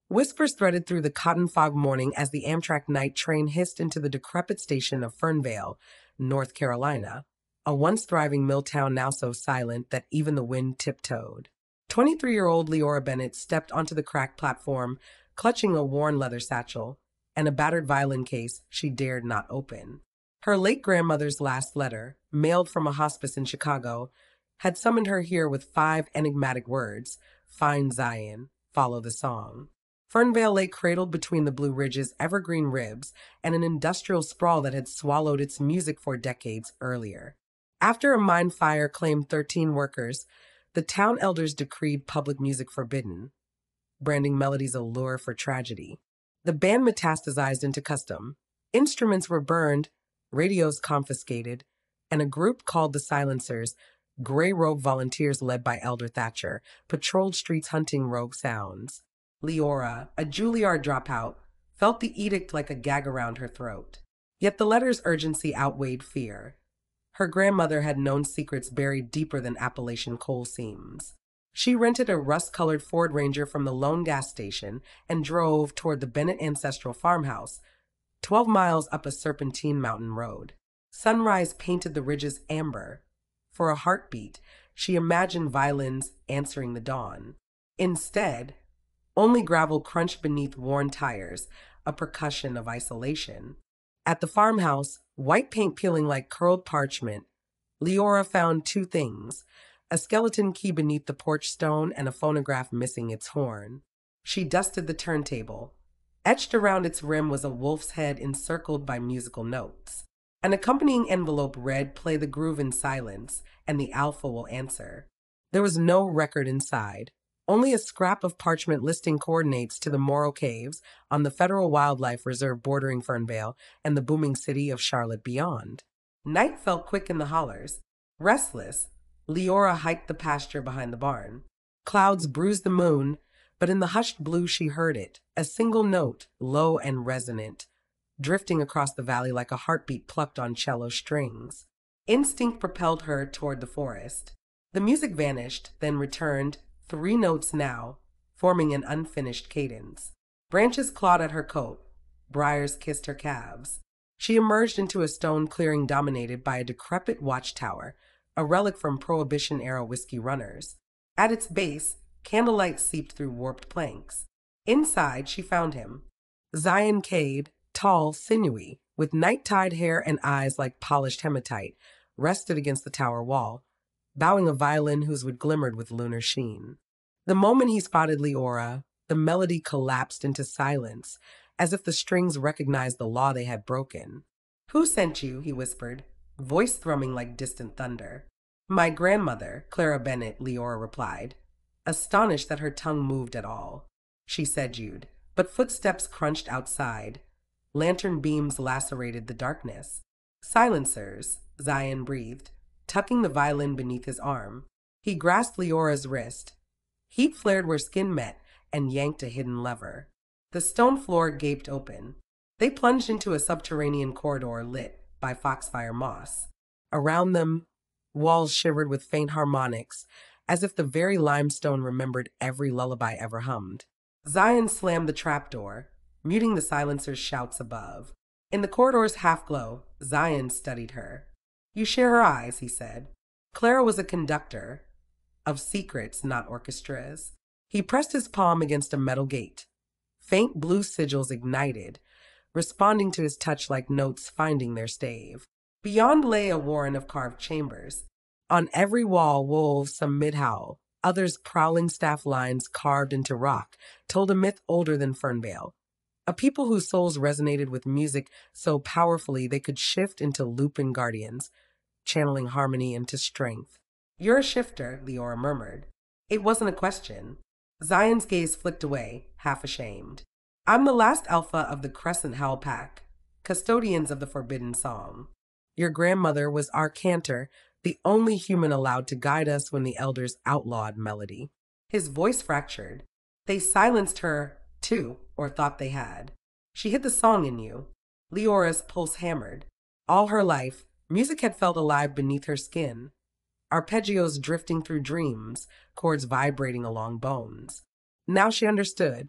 Whispers threaded through the cotton fog morning as the Amtrak night train hissed into the decrepit station of Fernvale, North Carolina, a once thriving mill town now so silent that even the wind tiptoed. 23-year-old Leora Bennett stepped onto the cracked platform, clutching a worn leather satchel and a battered violin case she dared not open. Her late grandmother's last letter, mailed from a hospice in Chicago, had summoned her here with 5 enigmatic words: "Find Zion, follow the song." Fernvale lay cradled between the Blue Ridge's evergreen ribs and an industrial sprawl that had swallowed its music 4 decades earlier. After a mine fire claimed 13 workers, the town elders decreed public music forbidden, branding melodies a lure for tragedy. The band metastasized into custom. Instruments were burned, radios confiscated, and a group called the Silencers, gray robe volunteers led by Elder Thatcher, patrolled streets hunting rogue sounds. Leora, a Juilliard dropout, felt the edict like a gag around her throat. Yet the letter's urgency outweighed fear. Her grandmother had known secrets buried deeper than Appalachian coal seams. She rented a rust-colored Ford Ranger from the lone gas station and drove toward the Bennett ancestral farmhouse, 12 miles up a serpentine mountain road. Sunrise painted the ridges amber. For a heartbeat, she imagined violins answering the dawn. Instead, only gravel crunched beneath worn tires, a percussion of isolation. At the farmhouse, white paint peeling like curled parchment, Leora found 2 things: a skeleton key beneath the porch stone and a phonograph missing its horn. She dusted the turntable. Etched around its rim was a wolf's head encircled by musical notes. An accompanying envelope read, "Play the groove in silence, and the alpha will answer." There was no record inside. Only a scrap of parchment listing coordinates to the Morrow Caves on the Federal Wildlife Reserve bordering Fernvale and the booming city of Charlotte beyond. Night fell quick in the hollers. Restless, Leora hiked the pasture behind the barn. Clouds bruised the moon, but in the hushed blue she heard it, a single note, low and resonant, drifting across the valley like a heartbeat plucked on cello strings. Instinct propelled her toward the forest. The music vanished, then returned, 3 notes now, forming an unfinished cadence. Branches clawed at her coat. Briars kissed her calves. She emerged into a stone clearing dominated by a decrepit watchtower, a relic from Prohibition-era whiskey runners. At its base, candlelight seeped through warped planks. Inside, she found him. Zion Cade, tall, sinewy, with night-tied hair and eyes like polished hematite, rested against the tower wall, bowing a violin whose wood glimmered with lunar sheen. The moment he spotted Leora, the melody collapsed into silence, as if the strings recognized the law they had broken. "Who sent you?" he whispered, voice thrumming like distant thunder. "My grandmother, Clara Bennett," Leora replied, astonished that her tongue moved at all. She segued, but footsteps crunched outside. Lantern beams lacerated the darkness. "Silencers," Zion breathed, tucking the violin beneath his arm. He grasped Leora's wrist. Heat flared where skin met and yanked a hidden lever. The stone floor gaped open. They plunged into a subterranean corridor lit by foxfire moss. Around them, walls shivered with faint harmonics, as if the very limestone remembered every lullaby ever hummed. Zion slammed the trapdoor, muting the silencer's shouts above. In the corridor's half-glow, Zion studied her. "You share her eyes," he said. Clara was a conductor of secrets, not orchestras. He pressed his palm against a metal gate. Faint blue sigils ignited, responding to his touch like notes finding their stave. Beyond lay a warren of carved chambers. On every wall, wolves, some mid-howl, others prowling staff lines carved into rock, told a myth older than Fernvale. A people whose souls resonated with music so powerfully they could shift into looping guardians, channeling harmony into strength. "You're a shifter," Leora murmured. It wasn't a question. Zion's gaze flicked away, half ashamed. "I'm the last alpha of the Crescent Howl Pack, custodians of the forbidden song. Your grandmother was our cantor, the only human allowed to guide us when the elders outlawed melody." His voice fractured. "They silenced her, too, or thought they had. She hid the song in you." Leora's pulse hammered. All her life, music had felt alive beneath her skin. Arpeggios drifting through dreams, chords vibrating along bones. Now she understood.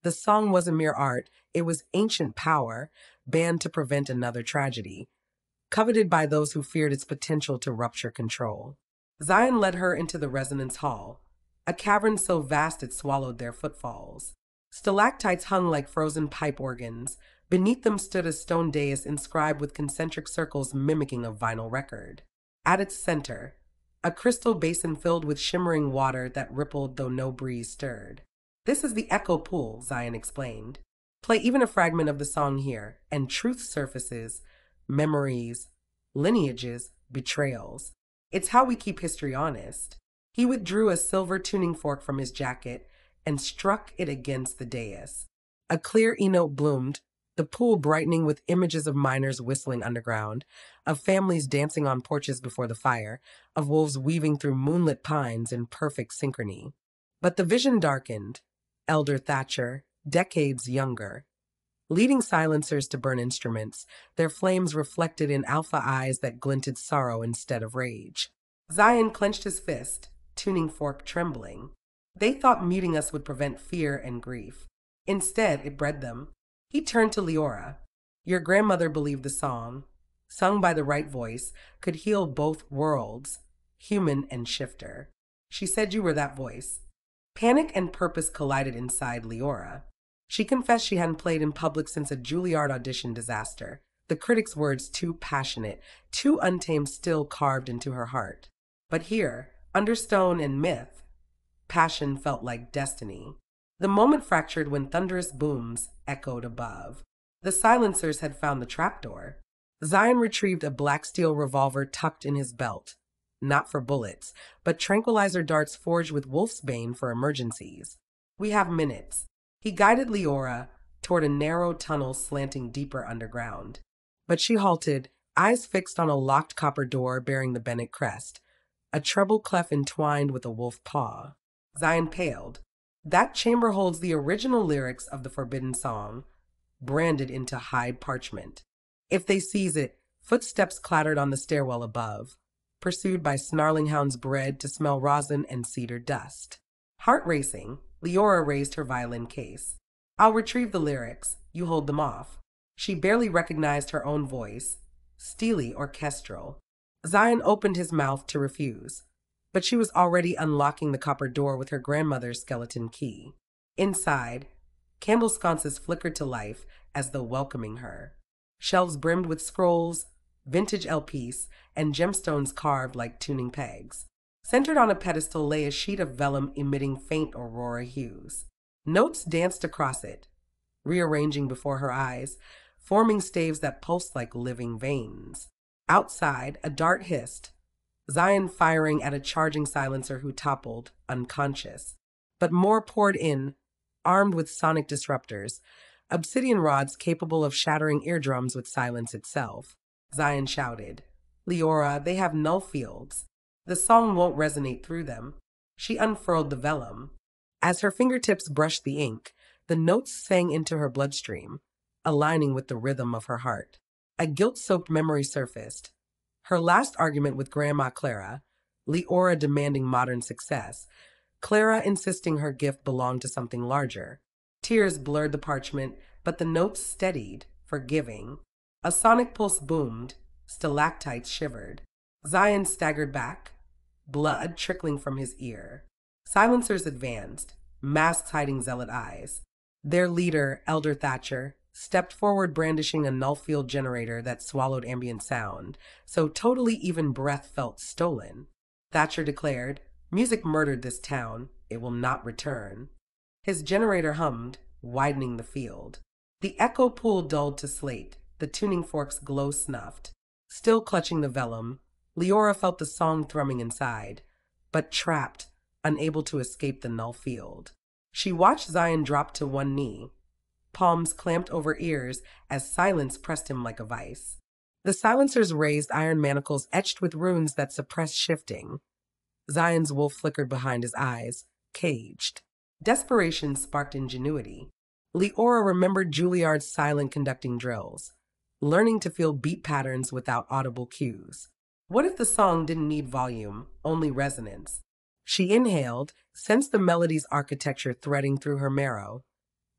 The song wasn't mere art, it was ancient power, banned to prevent another tragedy, coveted by those who feared its potential to rupture control. Zion led her into the resonance hall, a cavern so vast it swallowed their footfalls. Stalactites hung like frozen pipe organs. Beneath them stood a stone dais inscribed with concentric circles mimicking a vinyl record. At its center, a crystal basin filled with shimmering water that rippled though no breeze stirred. "This is the echo pool," Zion explained. "Play even a fragment of the song here, and truth surfaces, memories, lineages, betrayals. It's how we keep history honest." He withdrew a silver tuning fork from his jacket and struck it against the dais. A clear E-note bloomed, the pool brightening with images of miners whistling underground, of families dancing on porches before the fire, of wolves weaving through moonlit pines in perfect synchrony. But the vision darkened. Elder Thatcher, decades younger, leading silencers to burn instruments, their flames reflected in alpha eyes that glinted sorrow instead of rage. Zion clenched his fist, tuning fork trembling. They thought muting us would prevent fear and grief. Instead, it bred them. He turned to Leora. "Your grandmother believed the song, sung by the right voice, could heal both worlds, human and shifter. She said you were that voice." Panic and purpose collided inside Leora. She confessed she hadn't played in public since a Juilliard audition disaster, the critics' words too passionate, too untamed, still carved into her heart. But here, under stone and myth, passion felt like destiny. The moment fractured when thunderous booms echoed above. The silencers had found the trapdoor. Zion retrieved a black steel revolver tucked in his belt, not for bullets, but tranquilizer darts forged with wolfsbane for emergencies. "We have minutes." He guided Leora toward a narrow tunnel slanting deeper underground. But she halted, eyes fixed on a locked copper door bearing the Bennett crest, a treble clef entwined with a wolf paw. Zion paled. "That chamber holds the original lyrics of the forbidden song, branded into hide parchment. If they seize it," footsteps clattered on the stairwell above, pursued by snarling hounds bred to smell rosin and cedar dust. Heart racing, Leora raised her violin case. "I'll retrieve the lyrics. You hold them off." She barely recognized her own voice, steely orchestral. Zion opened his mouth to refuse, but she was already unlocking the copper door with her grandmother's skeleton key. Inside, Campbell sconces flickered to life as though welcoming her. Shelves brimmed with scrolls, vintage LPs, and gemstones carved like tuning pegs. Centered on a pedestal lay a sheet of vellum emitting faint aurora hues. Notes danced across it, rearranging before her eyes, forming staves that pulsed like living veins. Outside, a dart hissed, Zion firing at a charging silencer who toppled, unconscious. But more poured in, armed with sonic disruptors, obsidian rods capable of shattering eardrums with silence itself. Zion shouted, "Leora, they have null fields. The song won't resonate through them." She unfurled the vellum. As her fingertips brushed the ink, the notes sang into her bloodstream, aligning with the rhythm of her heart. A guilt-soaked memory surfaced. Her last argument with Grandma Clara, Leora demanding modern success, Clara insisting her gift belonged to something larger. Tears blurred the parchment, but the notes steadied, forgiving. A sonic pulse boomed, stalactites shivered. Zion staggered back, blood trickling from his ear. Silencers advanced, masks hiding zealot eyes. Their leader, Elder Thatcher, stepped forward brandishing a null-field generator that swallowed ambient sound, so totally even breath felt stolen. Thatcher declared, "Music murdered this town. It will not return." His generator hummed, widening the field. The echo pool dulled to slate, the tuning fork's glow snuffed. Still clutching the vellum, Leora felt the song thrumming inside, but trapped, unable to escape the null field. She watched Zion drop to one knee, palms clamped over ears as silence pressed him like a vice. The silencers raised iron manacles etched with runes that suppressed shifting. Zion's wolf flickered behind his eyes, caged. Desperation sparked ingenuity. Leora remembered Juilliard's silent conducting drills, learning to feel beat patterns without audible cues. What if the song didn't need volume, only resonance? She inhaled, sensed the melody's architecture threading through her marrow.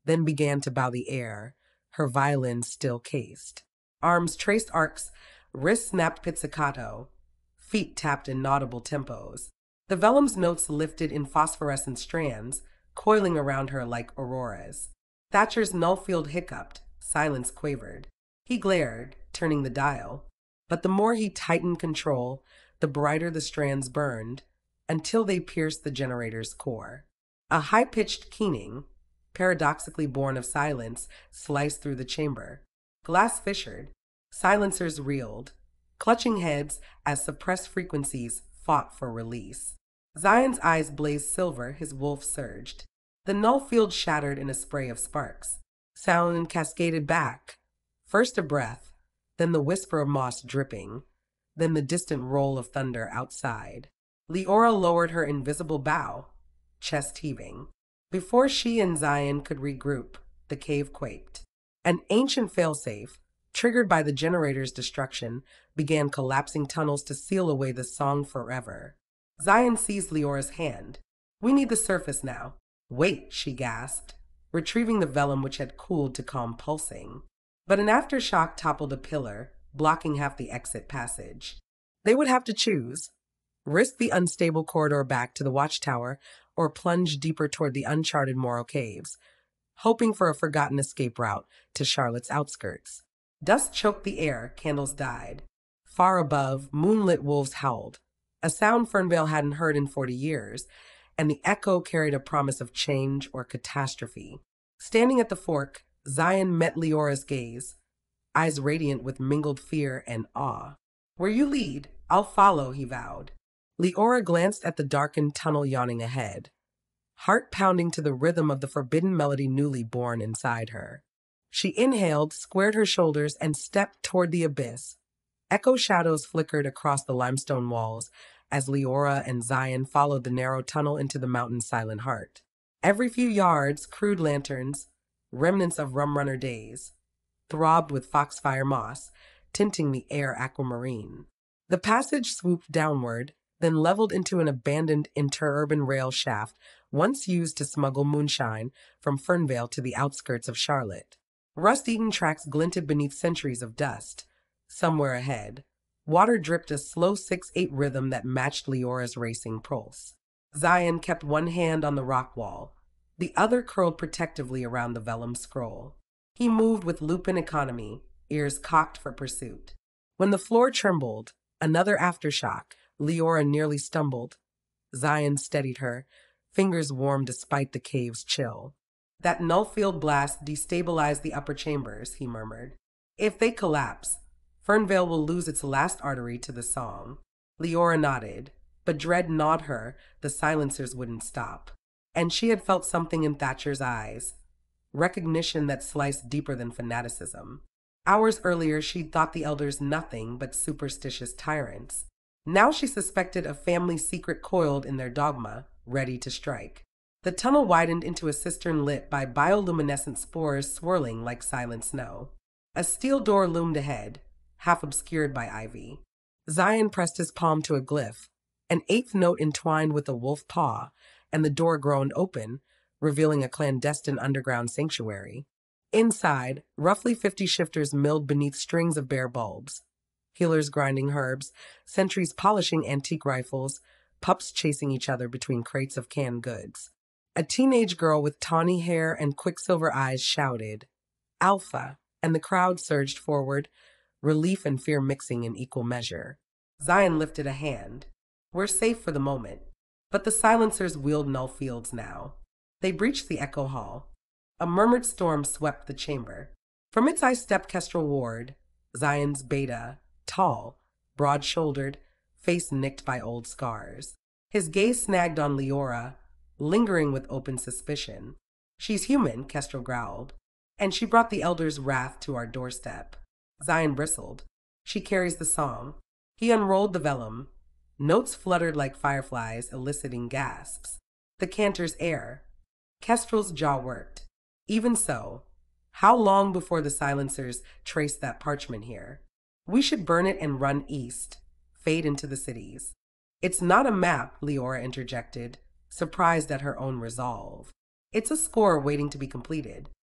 then began to bow the air, her violin still cased. Arms traced arcs, wrists snapped pizzicato, feet tapped in inaudible tempos. The vellum's notes lifted in phosphorescent strands, coiling around her like auroras. Thatcher's Nullfield hiccuped, silence quavered. He glared, turning the dial. But the more he tightened control, the brighter the strands burned, until they pierced the generator's core. A high-pitched keening, paradoxically born of silence, sliced through the chamber. Glass fissured, silencers reeled, clutching heads as suppressed frequencies fought for release. Zion's eyes blazed silver, his wolf surged. The Nullfield shattered in a spray of sparks. Sound cascaded back. First a breath, then the whisper of moss dripping, then the distant roll of thunder outside. Leora lowered her invisible bow, chest heaving. Before she and Zion could regroup, the cave quaked. An ancient failsafe, triggered by the generator's destruction, began collapsing tunnels to seal away the song forever. Zion seized Leora's hand. "We need the surface now." "Wait," she gasped, retrieving the vellum which had cooled to calm pulsing. But an aftershock toppled a pillar, blocking half the exit passage. They would have to choose: risk the unstable corridor back to the watchtower, or plunge deeper toward the uncharted Morrow Caves, hoping for a forgotten escape route to Charlotte's outskirts. Dust choked the air, candles died. Far above, moonlit wolves howled, a sound Fernvale hadn't heard in 40 years, and the echo carried a promise of change or catastrophe. Standing at the fork, Zion met Leora's gaze, eyes radiant with mingled fear and awe. "Where you lead, I'll follow," he vowed. Leora glanced at the darkened tunnel yawning ahead, heart pounding to the rhythm of the forbidden melody newly born inside her. She inhaled, squared her shoulders, and stepped toward the abyss. Echo shadows flickered across the limestone walls as Leora and Zion followed the narrow tunnel into the mountain's silent heart. Every few yards, crude lanterns, remnants of Rumrunner days, throbbed with foxfire moss, tinting the air aquamarine. The passage swooped downward, then leveled into an abandoned interurban rail shaft once used to smuggle moonshine from Fernvale to the outskirts of Charlotte. Rust-eaten tracks glinted beneath centuries of dust. Somewhere ahead, water dripped a slow 6/8 rhythm that matched Leora's racing pulse. Zion kept one hand on the rock wall, the other curled protectively around the vellum scroll. He moved with lupin economy, ears cocked for pursuit. When the floor trembled, another aftershock, Leora nearly stumbled. Zion steadied her, fingers warm despite the cave's chill. "That Nullfield blast destabilized the upper chambers," he murmured. "If they collapse, Fernvale will lose its last artery to the song." Leora nodded, but dread gnawed her, the silencers wouldn't stop. And she had felt something in Thatcher's eyes, recognition that sliced deeper than fanaticism. Hours earlier, she'd thought the elders nothing but superstitious tyrants. Now she suspected a family secret coiled in their dogma, ready to strike. The tunnel widened into a cistern lit by bioluminescent spores swirling like silent snow. A steel door loomed ahead, half obscured by ivy. Zion pressed his palm to a glyph, an eighth note entwined with a wolf paw, and the door groaned open, revealing a clandestine underground sanctuary. Inside, roughly 50 shifters milled beneath strings of bare bulbs. Healers grinding herbs, sentries polishing antique rifles, pups chasing each other between crates of canned goods. A teenage girl with tawny hair and quicksilver eyes shouted, "Alpha," and the crowd surged forward, relief and fear mixing in equal measure. Zion lifted a hand. "We're safe for the moment." But the silencers wheeled Nullfields now. They breached the echo hall. A murmured storm swept the chamber. From its ice stepped Kestrel Ward, Zion's beta, tall, broad-shouldered, face nicked by old scars. His gaze snagged on Leora, lingering with open suspicion. "She's human," Kestrel growled, "and she brought the Elder's wrath to our doorstep." Zion bristled. "She carries the song." He unrolled the vellum. Notes fluttered like fireflies, eliciting gasps. The cantor's air. Kestrel's jaw worked. "Even so, how long before the silencers trace that parchment here? We should burn it and run east, fade into the cities." "It's not a map," Leora interjected, surprised at her own resolve. "It's a score waiting to be completed."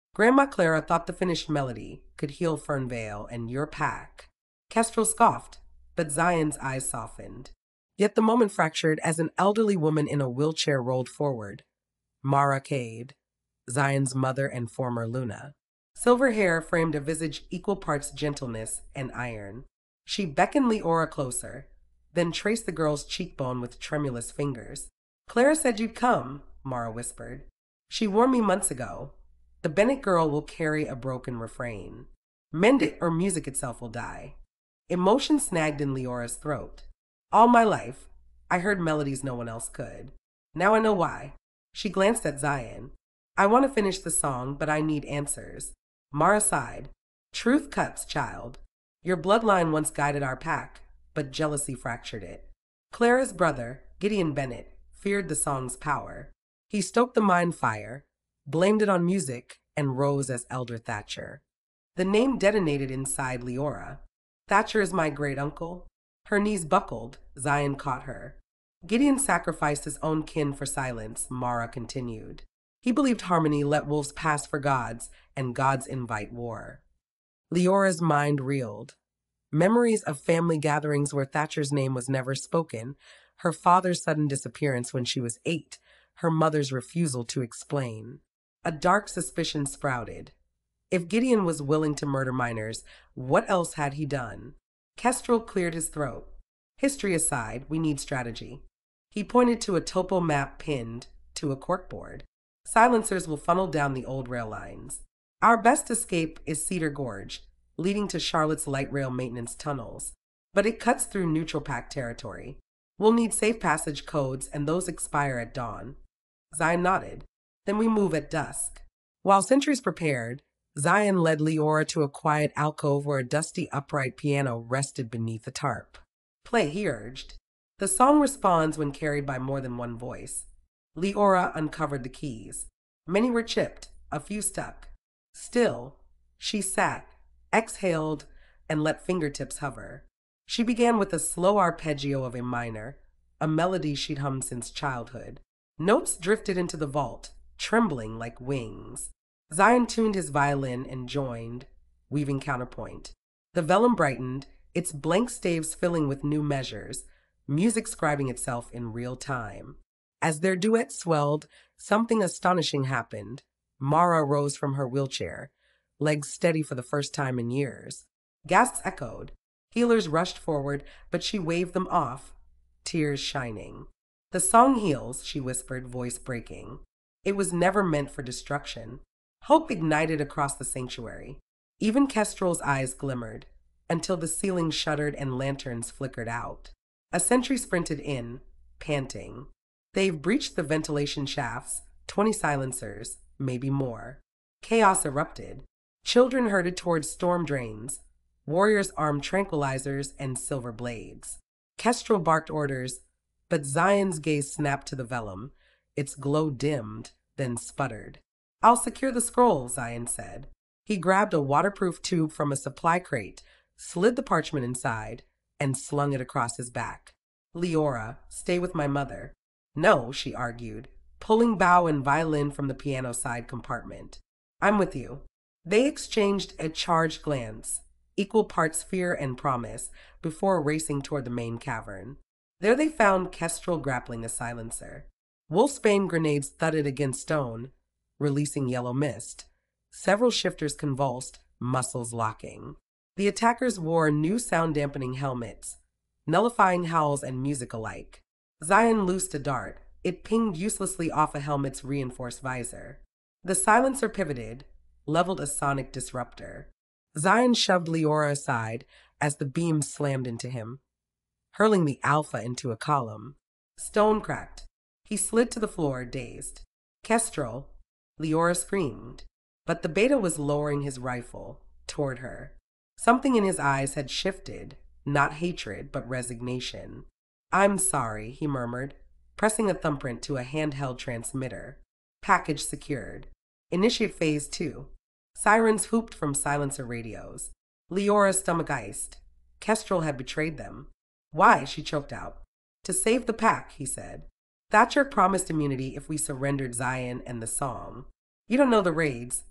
Grandma Clara thought the finished melody could heal Fernvale and your pack. Kestrel scoffed, but Zion's eyes softened. Yet the moment fractured as an elderly woman in a wheelchair rolled forward. Mara Cade, Zion's mother and former Luna. Silver hair framed a visage equal parts gentleness and iron. She beckoned Leora closer, then traced the girl's cheekbone with tremulous fingers. Clara said you'd come, Mara whispered. She warned me months ago. The Bennett girl will carry a broken refrain. Mend it or music itself will die. Emotion snagged in Leora's throat. All my life, I heard melodies no one else could. Now I know why. She glanced at Zion. I want to finish the song, but I need answers. Mara sighed. Truth cuts, child. Your bloodline once guided our pack, but jealousy fractured it. Clara's brother, Gideon Bennett, feared the song's power. He stoked the mind fire, blamed it on music, and rose as Elder Thatcher. The name detonated inside Leora. Thatcher is my great uncle. Her knees buckled. Zion caught her. Gideon sacrificed his own kin for silence, Mara continued. He believed harmony let wolves pass for gods, and gods invite war. Leora's mind reeled. Memories of family gatherings where Thatcher's name was never spoken, her father's sudden disappearance when she was 8, her mother's refusal to explain. A dark suspicion sprouted. If Gideon was willing to murder minors, what else had he done? Kestrel cleared his throat. History aside, we need strategy. He pointed to a topo map pinned to a corkboard. Silencers will funnel down the old rail lines. Our best escape is Cedar Gorge, leading to Charlotte's light rail maintenance tunnels, but it cuts through neutral pack territory. We'll need safe passage codes, and those expire at dawn. Zion nodded. Then we move at dusk. While sentries prepared, Zion led Leora to a quiet alcove where a dusty upright piano rested beneath a tarp. Play, he urged. The song responds when carried by more than one voice. Leora uncovered the keys. Many were chipped, a few stuck. Still, she sat, exhaled, and let fingertips hover. She began with a slow arpeggio of a minor, a melody she'd hummed since childhood. Notes drifted into the vault, trembling like wings. Zion tuned his violin and joined, weaving counterpoint. The vellum brightened, its blank staves filling with new measures, music scribing itself in real time. As their duet swelled, something astonishing happened. Mara rose from her wheelchair, legs steady for the first time in years. Gasps echoed. Healers rushed forward, but she waved them off, tears shining. The song heals, she whispered, voice breaking. It was never meant for destruction. Hope ignited across the sanctuary. Even Kestrel's eyes glimmered, until the ceiling shuddered and lanterns flickered out. A sentry sprinted in, panting. They've breached the ventilation shafts, 20 silencers, maybe more. Chaos erupted. Children herded towards storm drains. Warriors armed tranquilizers and silver blades. Kestrel barked orders, but Zion's gaze snapped to the vellum. Its glow dimmed, then sputtered. I'll secure the scroll, Zion said. He grabbed a waterproof tube from a supply crate, slid the parchment inside, and slung it across his back. Leora, stay with my mother. No, she argued, pulling bow and violin from the piano side compartment. I'm with you. They exchanged a charged glance, equal parts fear and promise, before racing toward the main cavern. There they found Kestrel grappling a silencer. Wolfsbane grenades thudded against stone, releasing yellow mist. Several shifters convulsed, muscles locking. The attackers wore new sound-dampening helmets, nullifying howls and music alike. Zion loosed a dart. It pinged uselessly off a helmet's reinforced visor. The silencer pivoted, leveled a sonic disruptor. Zion shoved Leora aside as the beam slammed into him, hurling the Alpha into a column. Stone cracked. He slid to the floor, dazed. Kestrel, Leora screamed, but the Beta was lowering his rifle toward her. Something in his eyes had shifted, not hatred, but resignation. I'm sorry, he murmured, pressing a thumbprint to a handheld transmitter. Package secured. Initiate phase 2. Sirens hooped from silencer radios. Leora's stomach iced. Kestrel had betrayed them. Why? She choked out. To save the pack, he said. Thatcher promised immunity if we surrendered Zion and the song. You don't know the raids.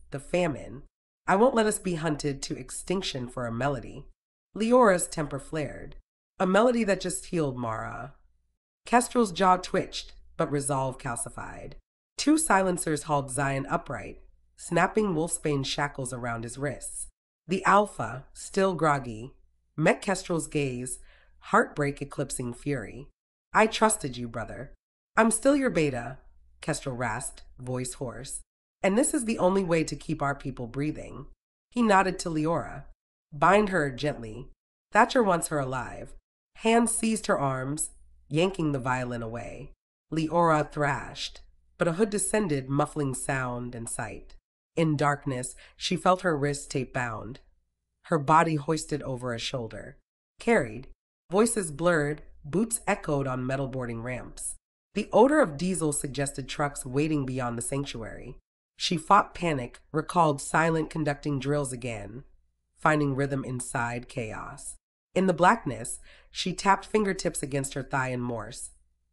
the famine. I won't let us be hunted to extinction for a melody. Leora's temper flared. A melody that just healed Mara. Kestrel's jaw twitched, but resolve calcified. Two silencers hauled Zion upright, snapping wolfsbane shackles around his wrists. The Alpha, still groggy, met Kestrel's gaze, heartbreak eclipsing fury. I trusted you, brother. I'm still your beta, Kestrel rasped, voice hoarse. And this is the only way to keep our people breathing. He nodded to Leora. Bind her gently. Thatcher wants her alive. Hands seized her arms, yanking the violin away. Leora thrashed, but a hood descended, muffling sound and sight. In darkness, she felt her wrists tape-bound, her body hoisted over a shoulder. Carried, voices blurred, boots echoed on metal boarding ramps. The odor of diesel suggested trucks waiting beyond the sanctuary. She fought panic, recalled silent conducting drills again, finding rhythm inside chaos. In the blackness, she tapped fingertips against her thigh in Morse.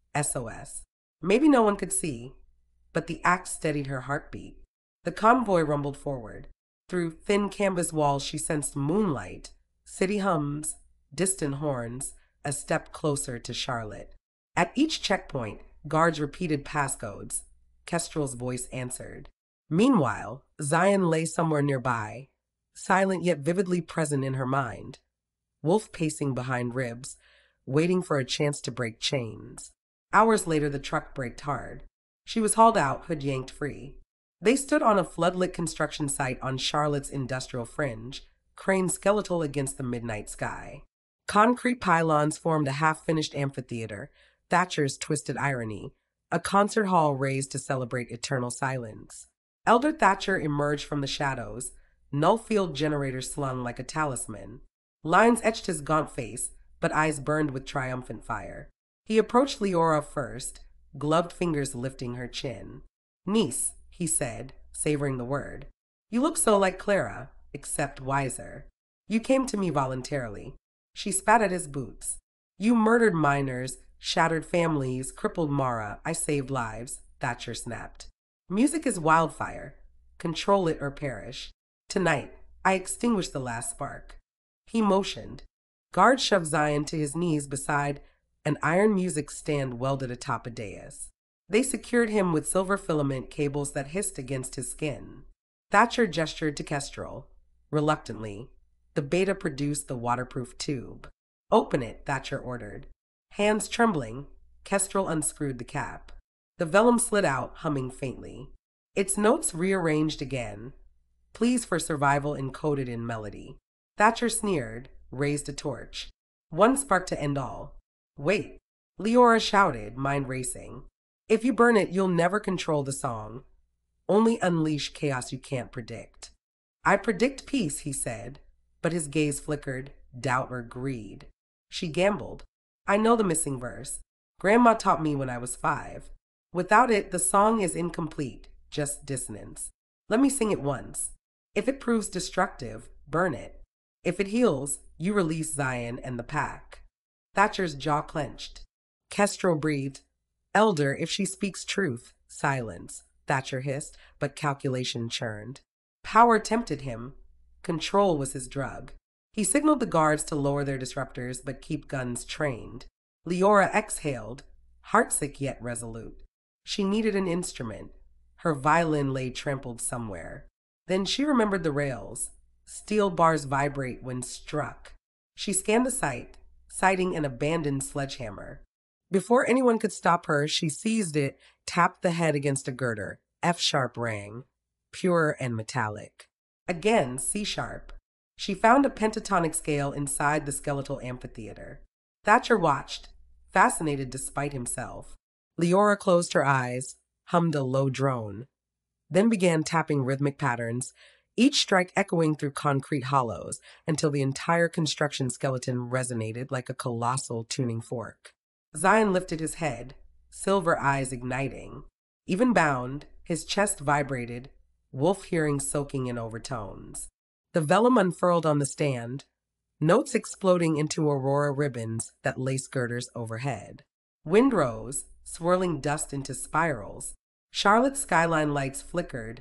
SOS. Maybe no one could see, but the act steadied her heartbeat. The convoy rumbled forward. Through thin canvas walls she sensed moonlight, city hums, distant horns, a step closer to Charlotte. At each checkpoint, guards repeated passcodes. Kestrel's voice answered. Meanwhile, Zion lay somewhere nearby, silent yet vividly present in her mind. Wolf pacing behind ribs, waiting for a chance to break chains. Hours later, the truck braked hard. She was hauled out, hood yanked free. They stood on a floodlit construction site on Charlotte's industrial fringe, craned skeletal against the midnight sky. Concrete pylons formed a half-finished amphitheater, Thatcher's twisted irony, a concert hall raised to celebrate eternal silence. Elder Thatcher emerged from the shadows, null-field generator slung like a talisman. Lines etched his gaunt face, but eyes burned with triumphant fire. He approached Leora first, gloved fingers lifting her chin. Niece, he said, savoring the word. You look so like Clara, except wiser. You came to me voluntarily. She spat at his boots. You murdered miners, shattered families, crippled Mara. I saved lives, Thatcher snapped. Music is wildfire. Control it or perish. Tonight, I extinguish the last spark. He motioned. Guards shoved Zion to his knees beside an iron music stand welded atop a dais. They secured him with silver filament cables that hissed against his skin. Thatcher gestured to Kestrel. Reluctantly, the beta produced the waterproof tube. Open it, Thatcher ordered. Hands trembling, Kestrel unscrewed the cap. The vellum slid out, humming faintly. Its notes rearranged again. Pleas for survival encoded in melody. Thatcher sneered, raised a torch. One spark to end all. Wait, Leora shouted, mind racing. If you burn it, you'll never control the song. Only unleash chaos you can't predict. I predict peace, he said, but his gaze flickered, doubt or greed. She gambled. I know the missing verse. Grandma taught me when I was 5. Without it, the song is incomplete, just dissonance. Let me sing it once. If it proves destructive, burn it. If it heals, you release Zion and the pack. Thatcher's jaw clenched. Kestrel breathed. Elder, if she speaks truth, silence, Thatcher hissed, but calculation churned. Power tempted him. Control was his drug. He signaled the guards to lower their disruptors but keep guns trained. Leora exhaled, heartsick yet resolute. She needed an instrument. Her violin lay trampled somewhere. Then she remembered the rails. Steel bars vibrate when struck. She scanned the site, sighting an abandoned sledgehammer. Before anyone could stop her, she seized it, tapped the head against a girder. F-sharp rang, pure and metallic. Again, C-sharp. She found a pentatonic scale inside the skeletal amphitheater. Thatcher watched, fascinated despite himself. Leora closed her eyes, hummed a low drone, then began tapping rhythmic patterns, each strike echoing through concrete hollows until the entire construction skeleton resonated like a colossal tuning fork. Zion lifted his head, silver eyes igniting. Even bound, his chest vibrated, wolf hearing soaking in overtones. The vellum unfurled on the stand, notes exploding into aurora ribbons that lace girders overhead. Wind rose, swirling dust into spirals. Charlotte's skyline lights flickered,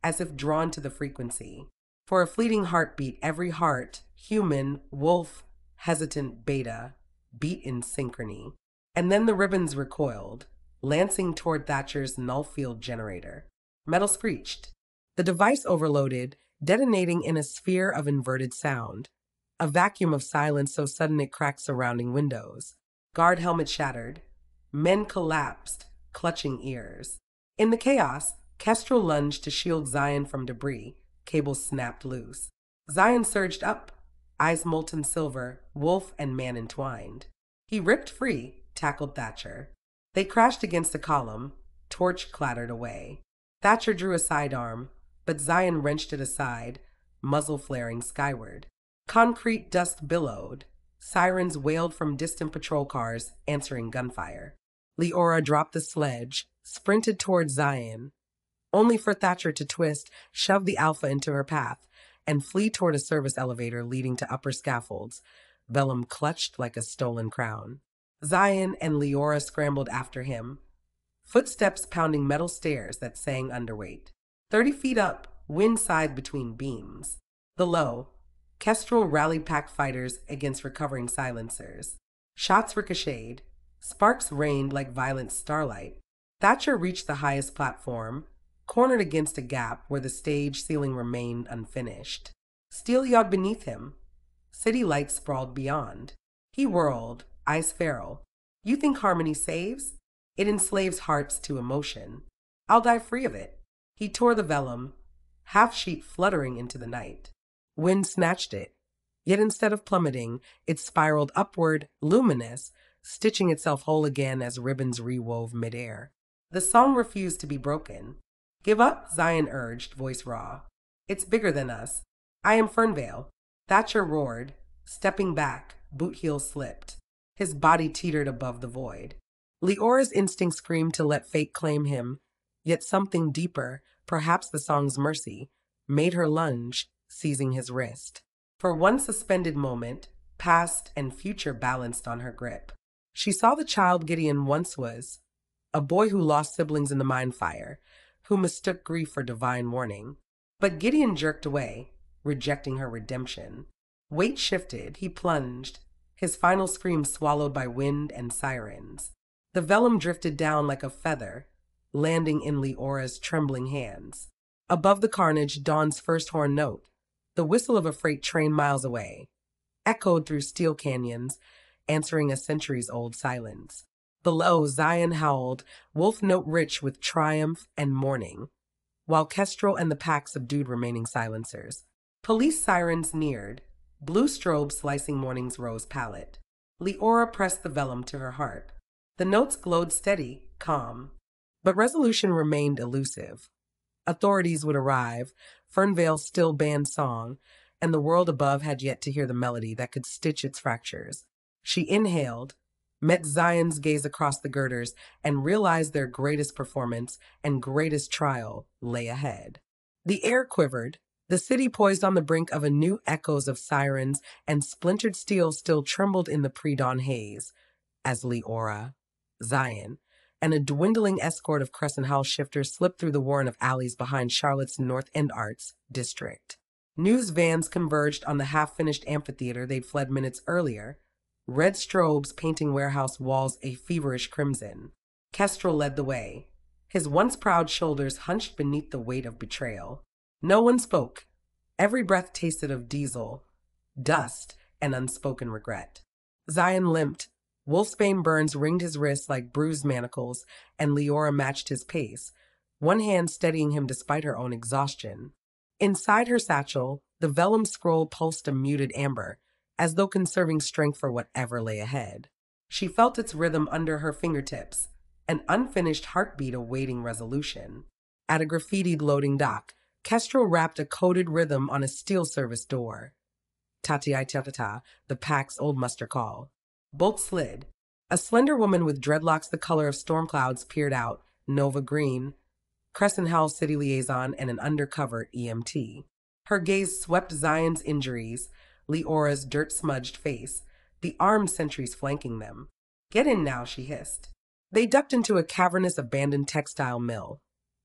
as if drawn to the frequency. For a fleeting heartbeat, every heart, human, wolf, hesitant, beta, beat in synchrony. And then the ribbons recoiled, lancing toward Thatcher's null-field generator. Metal screeched. The device overloaded, detonating in a sphere of inverted sound. A vacuum of silence so sudden it cracked surrounding windows. Guard helmet shattered. Men collapsed, clutching ears. In the chaos, Kestrel lunged to shield Zion from debris. Cables snapped loose. Zion surged up, eyes molten silver, wolf and man entwined. He ripped free, tackled Thatcher. They crashed against a column. Torch clattered away. Thatcher drew a sidearm, but Zion wrenched it aside, muzzle flaring skyward. Concrete dust billowed. Sirens wailed from distant patrol cars, answering gunfire. Leora dropped the sledge, sprinted toward Zion, only for Thatcher to twist, shove the Alpha into her path, and flee toward a service elevator leading to upper scaffolds, vellum clutched like a stolen crown. Zion and Leora scrambled after him, footsteps pounding metal stairs that sang underweight. 30 feet up, wind sighed between beams. Below, Kestrel rallied pack fighters against recovering silencers. Shots ricocheted. Sparks rained like violent starlight. Thatcher reached the highest platform, cornered against a gap where the stage ceiling remained unfinished. Steel yawed beneath him. City lights sprawled beyond. He whirled, eyes feral. You think harmony saves? It enslaves hearts to emotion. I'll die free of it. He tore the vellum, half-sheet fluttering into the night. Wind snatched it. Yet instead of plummeting, it spiraled upward, luminous, stitching itself whole again as ribbons rewove midair. The song refused to be broken. Give up, Zion urged, voice raw. It's bigger than us. I am Fernvale. Thatcher roared, stepping back, boot heel slipped. His body teetered above the void. Leora's instinct screamed to let fate claim him, yet something deeper, perhaps the song's mercy, made her lunge, seizing his wrist. For one suspended moment, past and future balanced on her grip. She saw the child Gideon once was, a boy who lost siblings in the mine fire, who mistook grief for divine warning. But Gideon jerked away, rejecting her redemption. Weight shifted, he plunged, his final scream swallowed by wind and sirens. The vellum drifted down like a feather, landing in Leora's trembling hands. Above the carnage, Dawn's first horn note, the whistle of a freight train miles away, echoed through steel canyons, answering a centuries-old silence. Below, Zion howled, wolf note rich with triumph and mourning, while Kestrel and the pack subdued remaining silencers. Police sirens neared, blue strobe slicing morning's rose palette. Leora pressed the vellum to her heart. The notes glowed steady, calm, but resolution remained elusive. Authorities would arrive, Fernvale still banned song, and the world above had yet to hear the melody that could stitch its fractures. She inhaled, met Zion's gaze across the girders, and realized their greatest performance and greatest trial lay ahead. The air quivered, the city poised on the brink of a new echoes of sirens, and splintered steel still trembled in the pre-dawn haze, as Leora, Zion, and a dwindling escort of Crescent House shifters slipped through the warren of alleys behind Charlotte's North End Arts district. News vans converged on the half-finished amphitheater they'd fled minutes earlier, red strobes painting warehouse walls a feverish crimson. Kestrel led the way, his once proud shoulders hunched beneath the weight of betrayal. No one spoke. Every breath tasted of diesel, dust, and unspoken regret. Zion limped. Wolfsbane burns ringed his wrists like bruised manacles, and Leora matched his pace, one hand steadying him despite her own exhaustion. Inside her satchel, the vellum scroll pulsed a muted amber, as though conserving strength for whatever lay ahead. She felt its rhythm under her fingertips, an unfinished heartbeat awaiting resolution. At a graffitied loading dock, Kestrel rapped a coded rhythm on a steel service door. Ta-ti-ta-ta-ta, the pack's old muster call. Bolt slid. A slender woman with dreadlocks the color of storm clouds peered out, Nova Green, Crescent House city liaison, and an undercover EMT. Her gaze swept Zion's injuries, Leora's dirt-smudged face, the armed sentries flanking them. Get in now, she hissed. They ducked into a cavernous abandoned textile mill.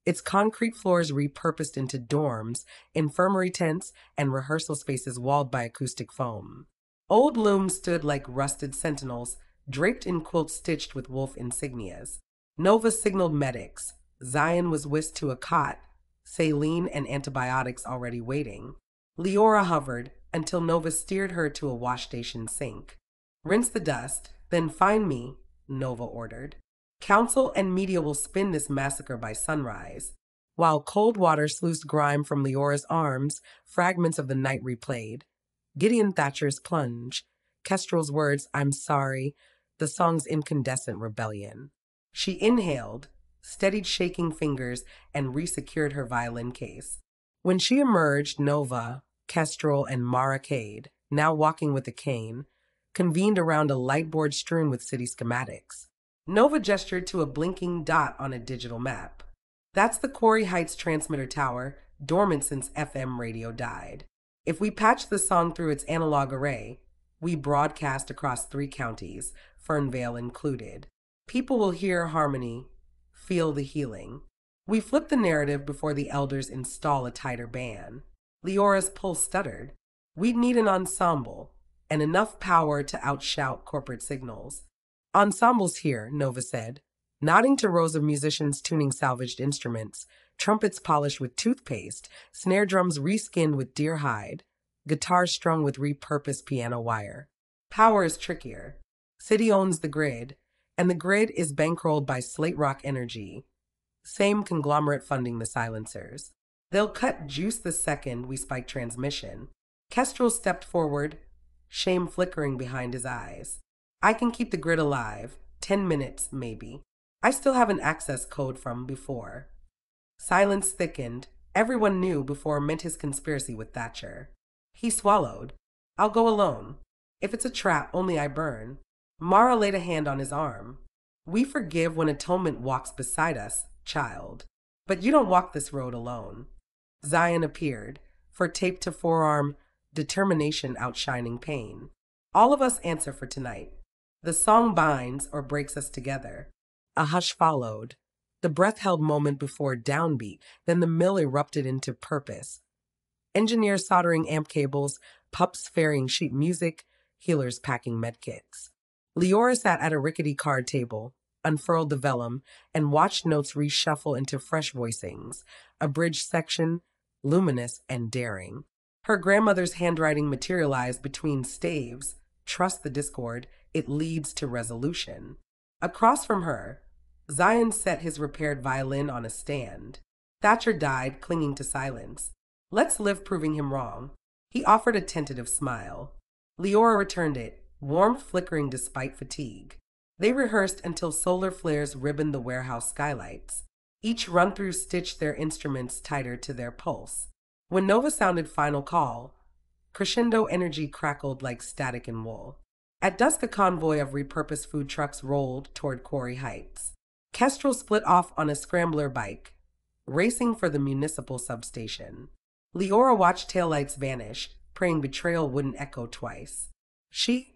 its concrete floors repurposed into dorms, infirmary tents, and rehearsal spaces walled by acoustic foam. Old looms stood like rusted sentinels, draped in quilts stitched with wolf insignias. Nova signaled medics. Zion was whisked to a cot, saline and antibiotics already waiting. Leora hovered until Nova steered her to a wash station sink. Rinse the dust, then find me, Nova ordered. Council and media will spin this massacre by sunrise. While cold water sluiced grime from Leora's arms, fragments of the night replayed. Gideon Thatcher's plunge, Kestrel's words, I'm sorry, the song's incandescent rebellion. She inhaled, steadied shaking fingers, and resecured her violin case. When she emerged, Nova, Kestrel, and Mara Cade, now walking with a cane, convened around a light board strewn with city schematics. Nova gestured to a blinking dot on a digital map. That's the Quarry Heights transmitter tower, dormant since FM radio died. If we patch the song through its analog array, we broadcast across 3 counties, Fernvale included. People will hear harmony, feel the healing. We flip the narrative before the elders install a tighter ban. Leora's pulse stuttered. We'd need an ensemble, and enough power to outshout corporate signals. Ensembles here, Nova said, nodding to rows of musicians tuning salvaged instruments, trumpets polished with toothpaste, snare drums reskinned with deer hide, guitars strung with repurposed piano wire. Power is trickier. City owns the grid, and the grid is bankrolled by Slate Rock Energy, same conglomerate funding the silencers. They'll cut juice the second we spike transmission. Kestrel stepped forward, shame flickering behind his eyes. I can keep the grid alive, 10 minutes, maybe. I still have an access code from before. Silence thickened. Everyone knew before meant his conspiracy with Thatcher. He swallowed. I'll go alone. If it's a trap, only I burn. Mara laid a hand on his arm. We forgive when atonement walks beside us, child. But you don't walk this road alone. Zion appeared, for taped to forearm, determination outshining pain. All of us answer for tonight. The song binds or breaks us together. A hush followed. The breath-held moment before downbeat, then the mill erupted into purpose. Engineers soldering amp cables, pups ferrying sheet music, healers packing medkits. Leora sat at a rickety card table, unfurled the vellum, and watched notes reshuffle into fresh voicings, a bridge section, luminous and daring. Her grandmother's handwriting materialized between staves. Trust the discord, it leads to resolution. Across from her, Zion set his repaired violin on a stand. Thatcher died, clinging to silence. Let's live proving him wrong. He offered a tentative smile. Leora returned it, warmth flickering despite fatigue. They rehearsed until solar flares ribboned the warehouse skylights. Each run-through stitched their instruments tighter to their pulse. When Nova sounded final call, crescendo energy crackled like static in wool. At dusk, a convoy of repurposed food trucks rolled toward Quarry Heights. Kestrel split off on a scrambler bike, racing for the municipal substation. Leora watched taillights vanish, praying betrayal wouldn't echo twice. She,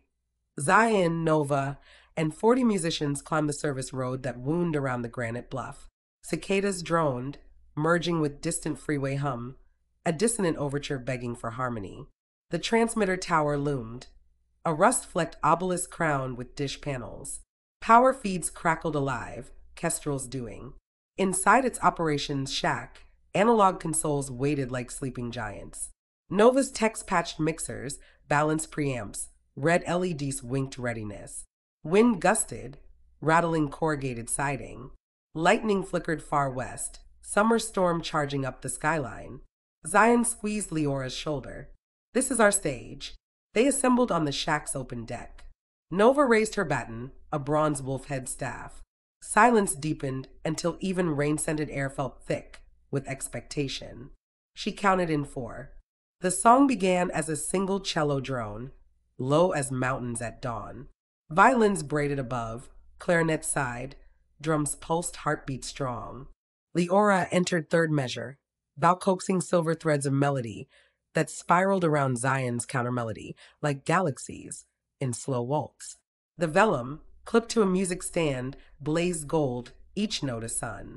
Zion, Nova, and 40 musicians climbed the service road that wound around the granite bluff. Cicadas droned, merging with distant freeway hum, a dissonant overture begging for harmony. The transmitter tower loomed, a rust-flecked obelisk crowned with dish panels. Power feeds crackled alive, Kestrel's doing. Inside its operations shack, analog consoles waited like sleeping giants. Nova's text-patched mixers, balanced preamps, red LEDs winked readiness. Wind gusted, rattling corrugated siding. Lightning flickered far west, summer storm charging up the skyline. Zion squeezed Leora's shoulder. This is our stage. They assembled on the shack's open deck. Nova raised her baton, a bronze wolf-head staff. Silence deepened until even rain-scented air felt thick with expectation. She counted in 4. The song began as a single cello drone, low as mountains at dawn. Violins braided above, clarinets sighed, drums pulsed heartbeat strong. Leora entered third measure, thou coaxing silver threads of melody that spiraled around Zion's countermelody like galaxies in slow waltz. The vellum, clipped to a music stand, blazed gold, each note a sun.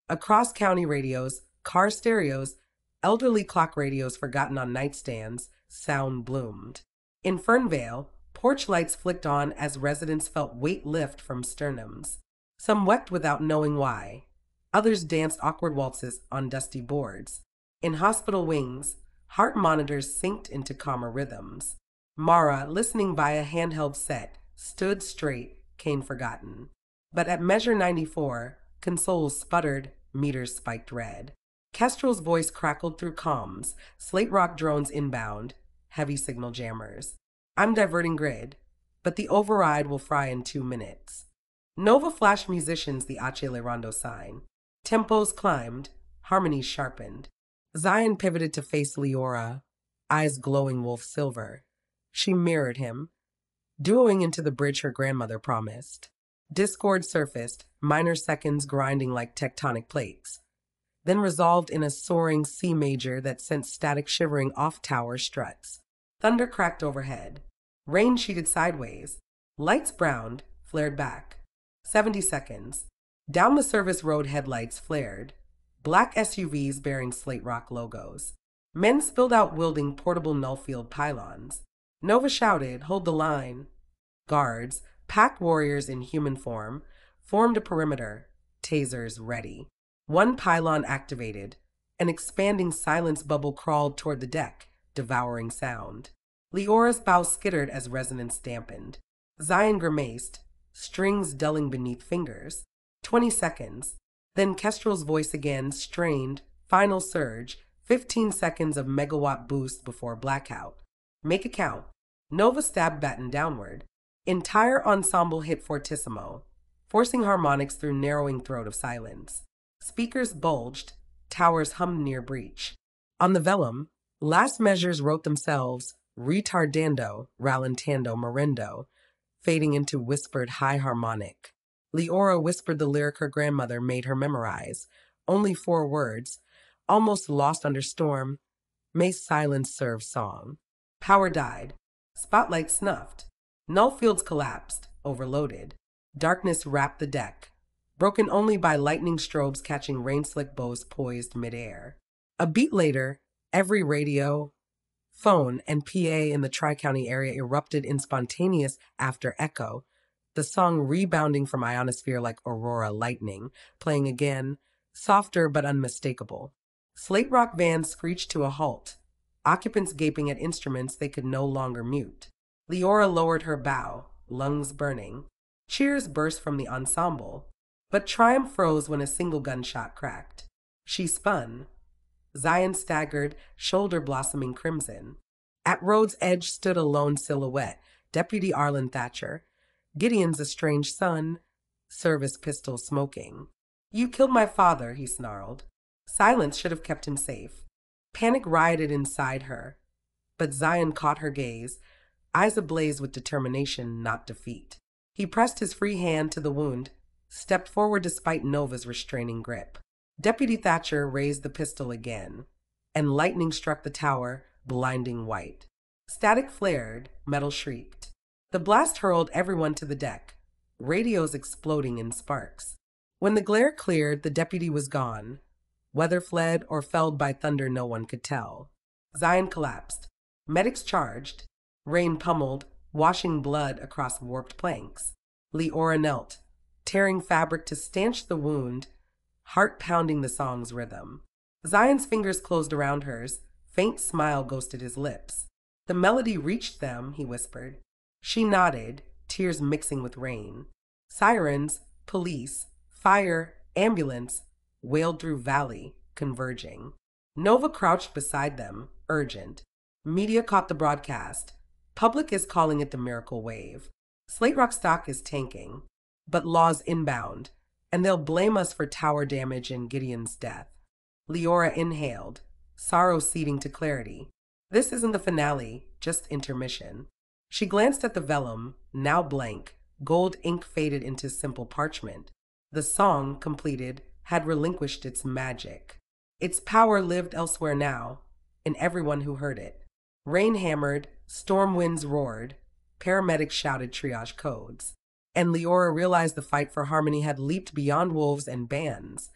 Across county radios, car stereos, elderly clock radios forgotten on nightstands, sound bloomed. In Fernvale, porch lights flicked on as residents felt weight lift from sternums. Some wept without knowing why. Others danced awkward waltzes on dusty boards. In hospital wings, heart monitors synced into calmer rhythms. Mara, listening by a handheld set, stood straight, cane forgotten. But at measure 94, consoles sputtered, meters spiked red. Kestrel's voice crackled through comms, Slate Rock drones inbound, heavy signal jammers. I'm diverting grid, but the override will fry in 2 minutes. Nova flashed musicians the Achille Rondo sign. Tempos climbed, harmonies sharpened. Zion pivoted to face Leora, eyes glowing wolf silver. She mirrored him, duoing into the bridge her grandmother promised. Discord surfaced, minor seconds grinding like tectonic plates, then resolved in a soaring C major that sent static shivering off tower struts. Thunder cracked overhead. Rain sheeted sideways. Lights browned, flared back. 70 seconds. Down the service road headlights flared. Black SUVs bearing Slate Rock logos. Men spilled out wielding portable nullfield pylons. Nova shouted, "Hold the line." Guards, pack warriors in human form, formed a perimeter, tasers ready. One pylon activated. An expanding silence bubble crawled toward the deck, devouring sound. Leora's bow skittered as resonance dampened. Zion grimaced, strings dulling beneath fingers. 20 seconds. Then Kestrel's voice again, strained, final surge, 15 seconds of megawatt boost before blackout. Make it count. Nova stabbed batten downward. Entire ensemble hit fortissimo, forcing harmonics through narrowing throat of silence. Speakers bulged, towers hummed near breach. On the vellum, last measures wrote themselves, retardando, rallentando, morendo, fading into whispered high harmonic. Leora whispered the lyric her grandmother made her memorize, only 4 words, almost lost under storm. May silence serve song. Power died. Spotlight snuffed. Null fields collapsed, overloaded. Darkness wrapped the deck, broken only by lightning strobes catching rain-slick bows poised midair. A beat later, every radio, phone, and PA in the Tri-County area erupted in spontaneous after echo, the song rebounding from ionosphere like aurora lightning, playing again, softer but unmistakable. Slate Rock vans screeched to a halt, occupants gaping at instruments they could no longer mute. Leora lowered her bow, lungs burning. Cheers burst from the ensemble, but triumph froze when a single gunshot cracked. She spun. Zion staggered, shoulder blossoming crimson. At road's edge stood a lone silhouette, Deputy Arlen Thatcher, Gideon's estranged son, service pistol smoking. "You killed my father," he snarled. Silence should have kept him safe. Panic rioted inside her, but Zion caught her gaze, eyes ablaze with determination, not defeat. He pressed his free hand to the wound, stepped forward despite Nova's restraining grip. Deputy Thatcher raised the pistol again, and lightning struck the tower, blinding white. Static flared, metal shrieked. The blast hurled everyone to the deck, radios exploding in sparks. When the glare cleared, the deputy was gone. Whether fled or felled by thunder, no one could tell. Zion collapsed. Medics charged. Rain pummeled, washing blood across warped planks. Leora knelt, tearing fabric to stanch the wound, heart pounding the song's rhythm. Zion's fingers closed around hers, faint smile ghosted his lips. "The melody reached them," he whispered. She nodded, tears mixing with rain. Sirens, police, fire, ambulance wailed through valley, converging. Nova crouched beside them, urgent. Media caught the broadcast. Public is calling it the miracle wave. Slate Rock stock is tanking, but law's inbound, and they'll blame us for tower damage and Gideon's death. Leora inhaled, sorrow ceding to clarity. This isn't the finale, just intermission. She glanced at the vellum, now blank, gold ink faded into simple parchment. The song, completed, had relinquished its magic. Its power lived elsewhere now, in everyone who heard it. Rain hammered, storm winds roared, paramedics shouted triage codes. And Leora realized the fight for harmony had leaped beyond wolves and bands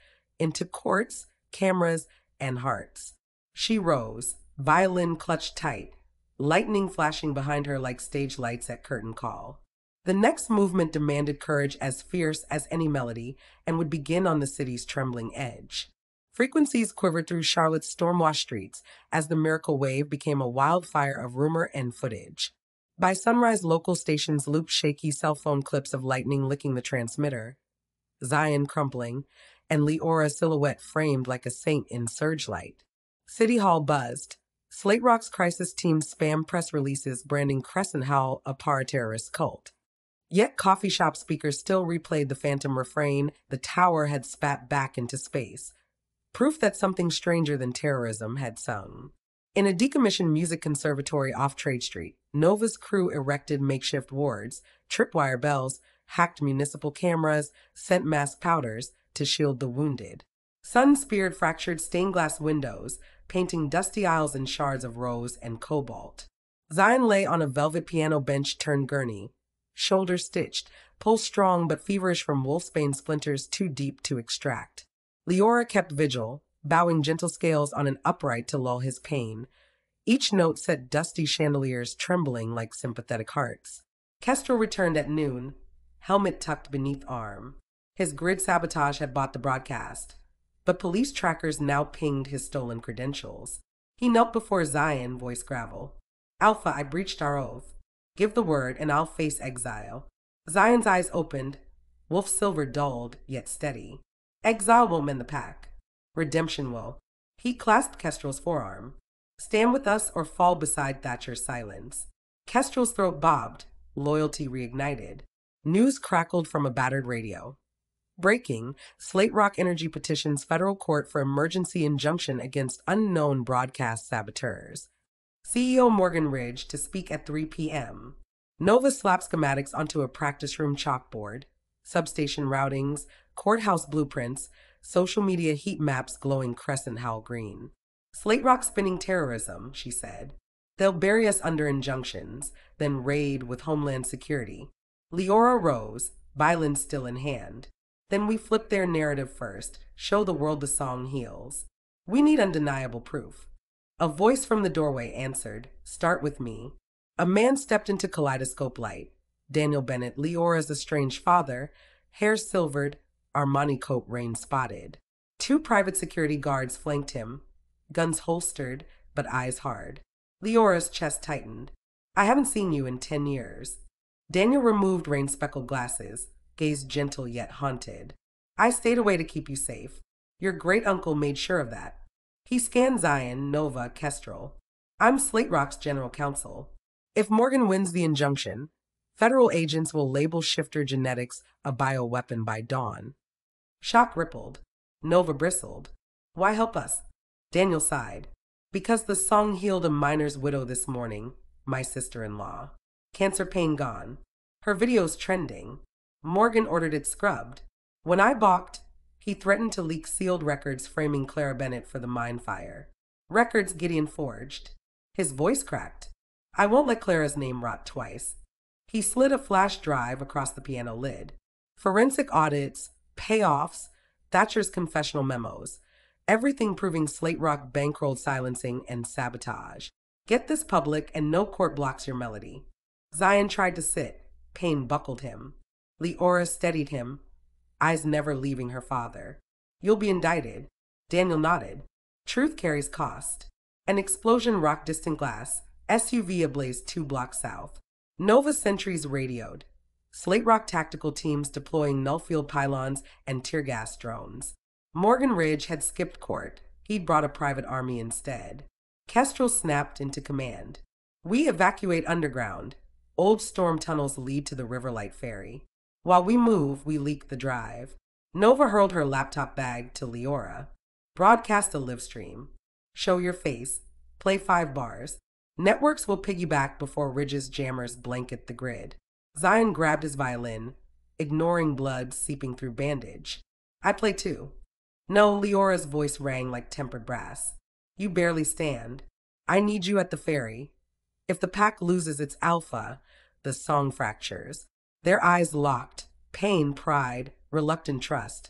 into courts, cameras, and hearts. She rose, violin clutched tight, lightning flashing behind her like stage lights at curtain call. The next movement demanded courage as fierce as any melody and would begin on the city's trembling edge. Frequencies quivered through Charlotte's storm-washed streets as the miracle wave became a wildfire of rumor and footage. By sunrise, local stations looped shaky cell phone clips of lightning licking the transmitter, Zion crumpling, and Leora's silhouette framed like a saint in surge-light. City Hall buzzed. Slate Rock's crisis team spammed press releases branding Crescent Howell a para-terrorist cult. Yet coffee shop speakers still replayed the phantom refrain, "The tower had spat back into space," proof that something stranger than terrorism had sung. In a decommissioned music conservatory off Trade Street, Nova's crew erected makeshift wards, tripwire bells, hacked municipal cameras, sent mass powders to shield the wounded. Sun speared fractured stained glass windows, painting dusty aisles in shards of rose and cobalt. Zion lay on a velvet piano bench turned gurney, shoulders stitched, pulse strong but feverish from wolfsbane splinters too deep to extract. Leora kept vigil, bowing gentle scales on an upright to lull his pain. Each note set dusty chandeliers trembling like sympathetic hearts. Kestrel returned at noon, helmet tucked beneath arm. His grid sabotage had bought the broadcast, but police trackers now pinged his stolen credentials. He knelt before Zion, voice gravel. "Alpha, I breached our oath. Give the word, and I'll face exile." Zion's eyes opened, wolf silver dulled, yet steady. "Exile won't mend the pack. Redemption will." He clasped Kestrel's forearm. "Stand with us or fall beside Thatcher's silence." Kestrel's throat bobbed, loyalty reignited. News crackled from a battered radio. Breaking, Slate Rock Energy petitions federal court for emergency injunction against unknown broadcast saboteurs. CEO Morgan Ridge to speak at 3 p.m. Nova slapped schematics onto a practice room chalkboard, substation routings, courthouse blueprints, social media heat maps glowing Crescent Howell green. "Slate Rock spinning terrorism," she said. "They'll bury us under injunctions, then raid with Homeland Security." Leora rose, violin still in hand. "Then we flip their narrative first, show the world the song heals. We need undeniable proof." A voice from the doorway answered, "Start with me." A man stepped into kaleidoscope light. Daniel Bennett, Leora's estranged father, hair silvered, Armani coat rain spotted. Two private security guards flanked him, guns holstered, but eyes hard. Leora's chest tightened. "I haven't seen you in 10 years. Daniel removed rain-speckled glasses, gaze gentle yet haunted. "I stayed away to keep you safe. Your great-uncle made sure of that." He scanned Zion, Nova, Kestrel. "I'm Slate Rock's general counsel. If Morgan wins the injunction, federal agents will label Shifter Genetics a bioweapon by dawn." Shock rippled. Nova bristled. "Why help us?" Daniel sighed. "Because the song healed a miner's widow this morning, my sister-in-law. Cancer pain gone. Her video's trending. Morgan ordered it scrubbed. When I balked, he threatened to leak sealed records framing Clara Bennett for the mine fire. Records Gideon forged." His voice cracked. "I won't let Clara's name rot twice." He slid a flash drive across the piano lid. Forensic audits, payoffs, Thatcher's confessional memos. Everything proving Slate Rock bankrolled silencing and sabotage. "Get this public and no court blocks your melody." Zion tried to sit. Pain buckled him. Leora steadied him, eyes never leaving her father. "You'll be indicted." Daniel nodded. "Truth carries cost." An explosion rocked distant glass, SUV ablaze 2 blocks south. Nova sentries radioed. Slate Rock tactical teams deploying nullfield pylons and tear gas drones. Morgan Ridge had skipped court. He'd brought a private army instead. Kestrel snapped into command. "We evacuate underground. Old storm tunnels lead to the Riverlight Ferry. While we move, we leak the drive." Nova hurled her laptop bag to Leora. "Broadcast a live stream. Show your face. Play 5 bars. Networks will piggyback before Ridge's jammers blanket the grid." Zion grabbed his violin, ignoring blood seeping through bandage. "I play too." "No," Leora's voice rang like tempered brass. "You barely stand. I need you at the ferry. If the pack loses its alpha, the song fractures." Their eyes locked, pain, pride, reluctant trust.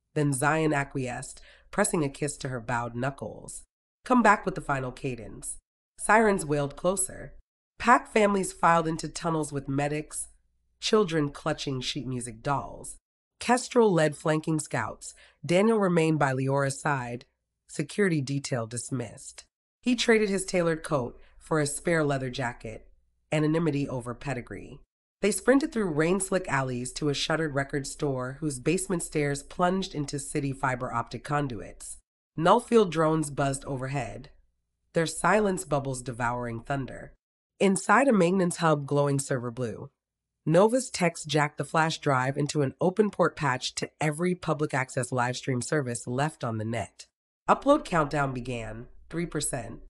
Then Zion acquiesced, pressing a kiss to her bowed knuckles. Come back with the final cadence. Sirens wailed closer. Pack families filed into tunnels with medics, children clutching sheet music dolls. Kestrel led flanking scouts. Daniel remained by Leora's side, security detail dismissed. He traded his tailored coat for a spare leather jacket, anonymity over pedigree. They sprinted through rain-slick alleys to a shuttered record store whose basement stairs plunged into city fiber optic conduits. Nullfield drones buzzed overhead, their silence bubbles devouring thunder. Inside a maintenance hub glowing server blue, Nova's techs jacked the flash drive into an open port patch to every public access livestream service left on the net. Upload countdown began, 3%,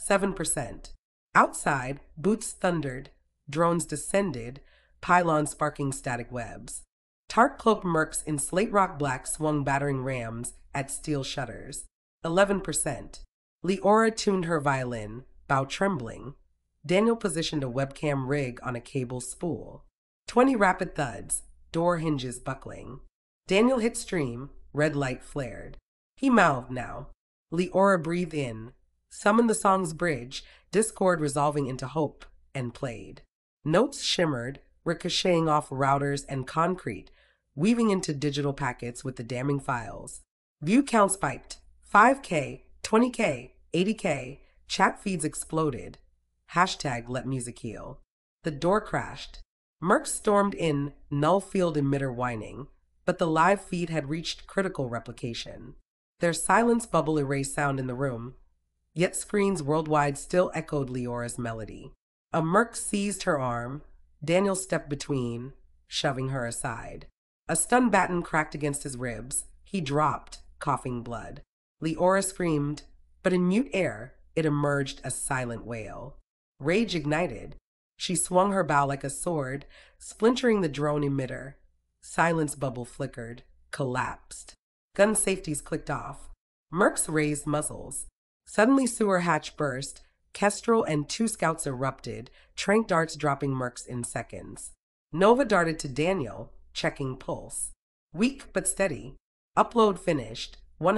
7%. Outside, boots thundered, drones descended, pylons sparking static webs. Tarp-cloaked mercs in slate rock black swung battering rams at steel shutters. 11%. Leora tuned her violin, bow trembling. Daniel positioned a webcam rig on a cable spool. 20 rapid thuds, door hinges buckling. Daniel hit stream, red light flared. He mouthed now. Leora breathed in, summoned the song's bridge, discord resolving into hope, and played. Notes shimmered, ricocheting off routers and concrete, weaving into digital packets with the damning files. View count spiked. 5K, 20K, 80K, chat feeds exploded. Hashtag let music heal. The door crashed. Mercs stormed in, Nullfield emitter whining, but the live feed had reached critical replication. Their silence bubble erased sound in the room, yet screens worldwide still echoed Leora's melody. A merc seized her arm. Daniel stepped between, shoving her aside. A stun baton cracked against his ribs. He dropped, coughing blood. Leora screamed, but in mute air, it emerged a silent wail. Rage ignited. She swung her bow like a sword, splintering the drone emitter. Silence bubble flickered, collapsed. Gun safeties clicked off. Mercs raised muzzles. Suddenly sewer hatch burst. Kestrel and 2 scouts erupted, trank darts dropping mercs in seconds. Nova darted to Daniel, checking pulse. Weak but steady. Upload finished.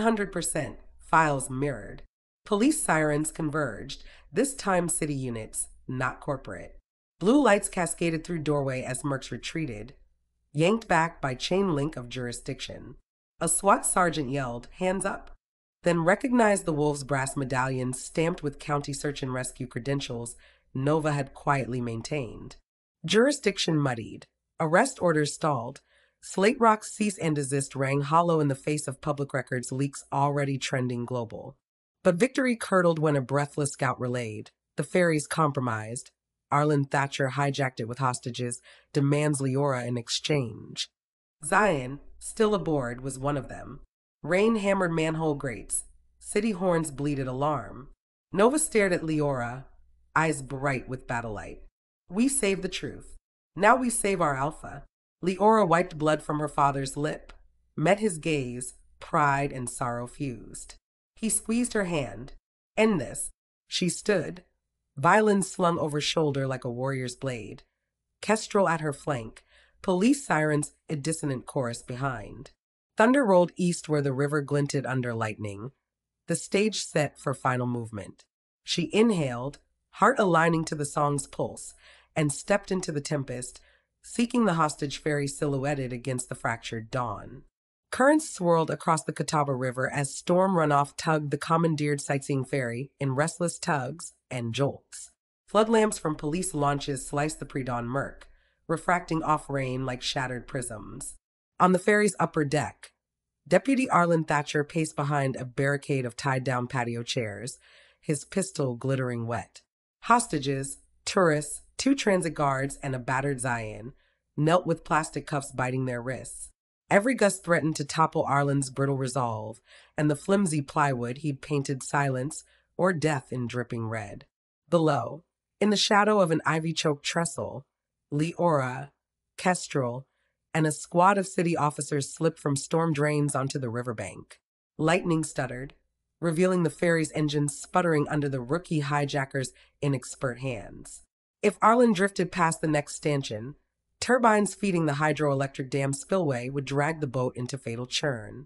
100%. Files mirrored. Police sirens converged, this time city units, not corporate. Blue lights cascaded through doorway as mercs retreated, yanked back by chain link of jurisdiction. A SWAT sergeant yelled, "Hands up," then recognized the wolf's brass medallion stamped with county search and rescue credentials Nova had quietly maintained. Jurisdiction muddied. Arrest orders stalled. Slate Rock's cease and desist rang hollow in the face of public records leaks already trending global. But victory curdled when a breathless scout relayed. The ferry's compromised. Arlen Thatcher hijacked it with hostages, demands Leora in exchange. Zion, still aboard, was one of them. Rain hammered manhole grates. City horns bleated alarm. Nova stared at Leora, eyes bright with battle light. We saved the truth. Now we save our alpha. Leora wiped blood from her father's lip, met his gaze, pride and sorrow fused. He squeezed her hand. End this. She stood, violin slung over shoulder like a warrior's blade. Kestrel at her flank, police sirens a dissonant chorus behind. Thunder rolled east where the river glinted under lightning, the stage set for final movement. She inhaled, heart aligning to the song's pulse, and stepped into the tempest, seeking the hostage ferry silhouetted against the fractured dawn. Currents swirled across the Catawba River as storm runoff tugged the commandeered sightseeing ferry in restless tugs and jolts. Flood lamps from police launches sliced the pre-dawn murk, refracting off rain like shattered prisms. On the ferry's upper deck, Deputy Arlen Thatcher paced behind a barricade of tied-down patio chairs, his pistol glittering wet. Hostages, tourists, 2 transit guards, and a battered Zion knelt with plastic cuffs biting their wrists. Every gust threatened to topple Arlen's brittle resolve, and the flimsy plywood he'd painted silence or death in dripping red. Below, in the shadow of an ivy-choked trestle, Leora, Kestrel, and a squad of city officers slipped from storm drains onto the riverbank. Lightning stuttered, revealing the ferry's engines sputtering under the rookie hijacker's inexpert hands. If Arlen drifted past the next stanchion, turbines feeding the hydroelectric dam spillway would drag the boat into fatal churn.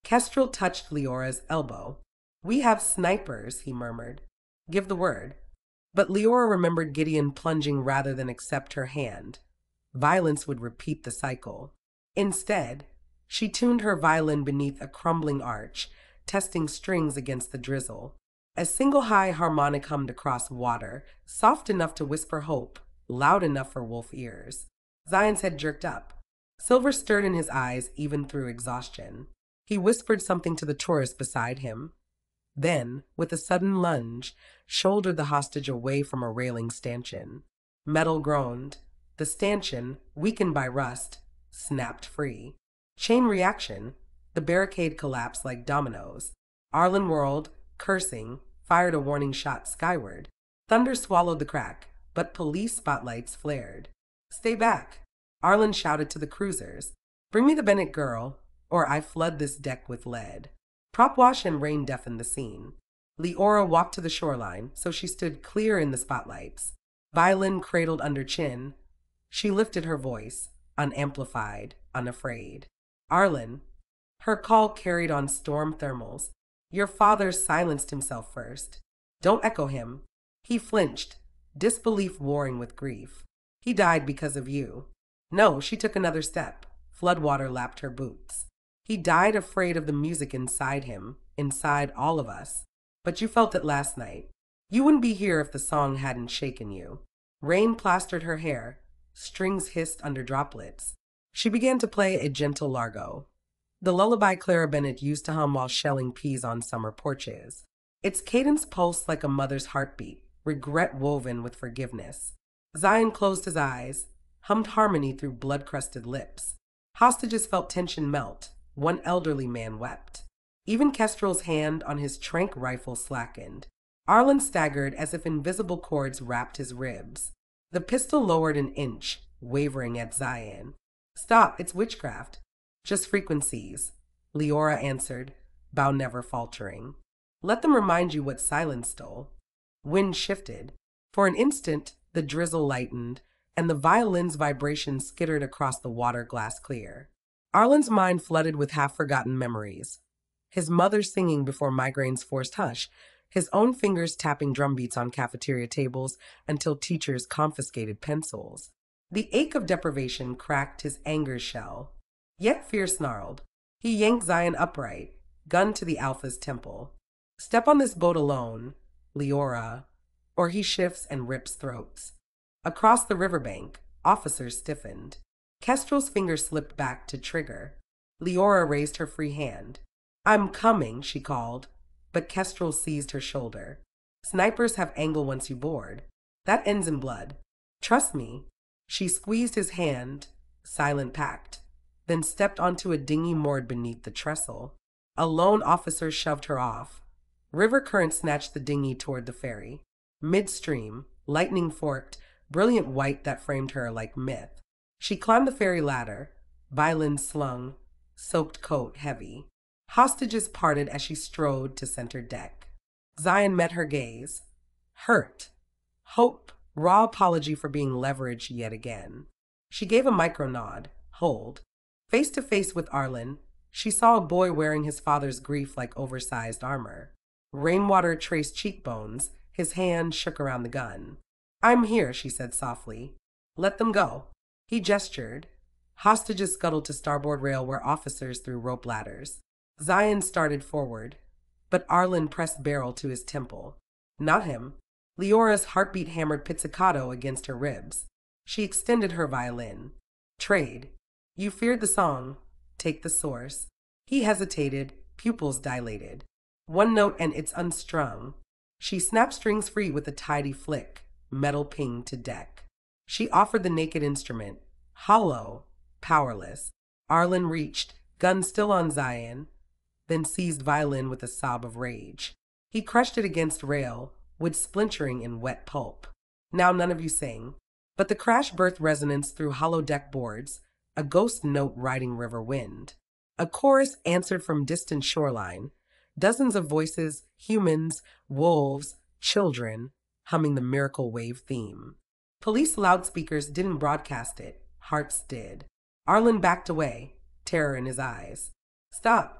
Kestrel touched Leora's elbow. We have snipers, he murmured. Give the word. But Leora remembered Gideon plunging rather than accept her hand. Violence would repeat the cycle. Instead, she tuned her violin beneath a crumbling arch, testing strings against the drizzle. A single high harmonic hummed across water, soft enough to whisper hope, loud enough for wolf ears. Zion's head jerked up. Silver stirred in his eyes even through exhaustion. He whispered something to the tourist beside him. Then, with a sudden lunge, shouldered the hostage away from a railing stanchion. Metal groaned. The stanchion, weakened by rust, snapped free. Chain reaction. The barricade collapsed like dominoes. Arlen whirled, cursing, fired a warning shot skyward. Thunder swallowed the crack, but police spotlights flared. Stay back, Arlen shouted to the cruisers. Bring me the Bennett girl, or I flood this deck with lead. Prop wash and rain deafened the scene. Leora walked to the shoreline, so she stood clear in the spotlights. Violin cradled under chin. She lifted her voice, unamplified, unafraid. Arlen. Her call carried on storm thermals. Your father silenced himself first. Don't echo him. He flinched, disbelief warring with grief. He died because of you. No, she took another step. Floodwater lapped her boots. He died afraid of the music inside him, inside all of us. But you felt it last night. You wouldn't be here if the song hadn't shaken you. Rain plastered her hair. Strings hissed under droplets. She began to play a gentle largo, the lullaby Clara Bennett used to hum while shelling peas on summer porches. Its cadence pulsed like a mother's heartbeat, regret woven with forgiveness. Zion closed his eyes, hummed harmony through blood-crusted lips. Hostages felt tension melt. One elderly man wept. Even Kestrel's hand on his trank rifle slackened. Arlen staggered as if invisible cords wrapped his ribs. The pistol lowered an inch, wavering at Zion. Stop, it's witchcraft. Just frequencies, Leora answered, bow never faltering. Let them remind you what silence stole. Wind shifted. For an instant, the drizzle lightened, and the violin's vibration skittered across the water glass clear. Arlen's mind flooded with half-forgotten memories. His mother singing before migraines forced hush, his own fingers tapping drumbeats on cafeteria tables until teachers confiscated pencils. The ache of deprivation cracked his anger shell. Yet fear snarled. He yanked Zion upright, gun to the Alpha's temple. Step on this boat alone, Leora, or he shifts and rips throats. Across the riverbank, officers stiffened. Kestrel's finger slipped back to trigger. Leora raised her free hand. I'm coming, she called, but Kestrel seized her shoulder. Snipers have angle once you board. That ends in blood. Trust me. She squeezed his hand, silent pact, then stepped onto a dinghy moored beneath the trestle. A lone officer shoved her off. River current snatched the dinghy toward the ferry. Midstream, lightning forked, brilliant white that framed her like myth. She climbed the ferry ladder, violin slung, soaked coat heavy. Hostages parted as she strode to center deck. Zion met her gaze. Hurt. Hope. Raw apology for being leveraged yet again. She gave a micro nod. Hold. Face to face with Arlen, she saw a boy wearing his father's grief like oversized armor. Rainwater traced cheekbones. His hand shook around the gun. I'm here, she said softly. Let them go. He gestured. Hostages scuttled to starboard rail where officers threw rope ladders. Zion started forward, but Arlen pressed barrel to his temple. Not him. Leora's heartbeat hammered pizzicato against her ribs. She extended her violin. Trade. You feared the song. Take the source. He hesitated, pupils dilated. One note and it's unstrung. She snapped strings free with a tidy flick, metal ping to deck. She offered the naked instrument, hollow, powerless. Arlen reached, gun still on Zion, then seized violin with a sob of rage. He crushed it against rail, wood splintering in wet pulp. Now none of you sing. But the crash birthed resonance through hollow deck boards, a ghost note riding river wind. A chorus answered from distant shoreline. Dozens of voices, humans, wolves, children, humming the miracle wave theme. Police loudspeakers didn't broadcast it. Hearts did. Arlen backed away, terror in his eyes. Stop.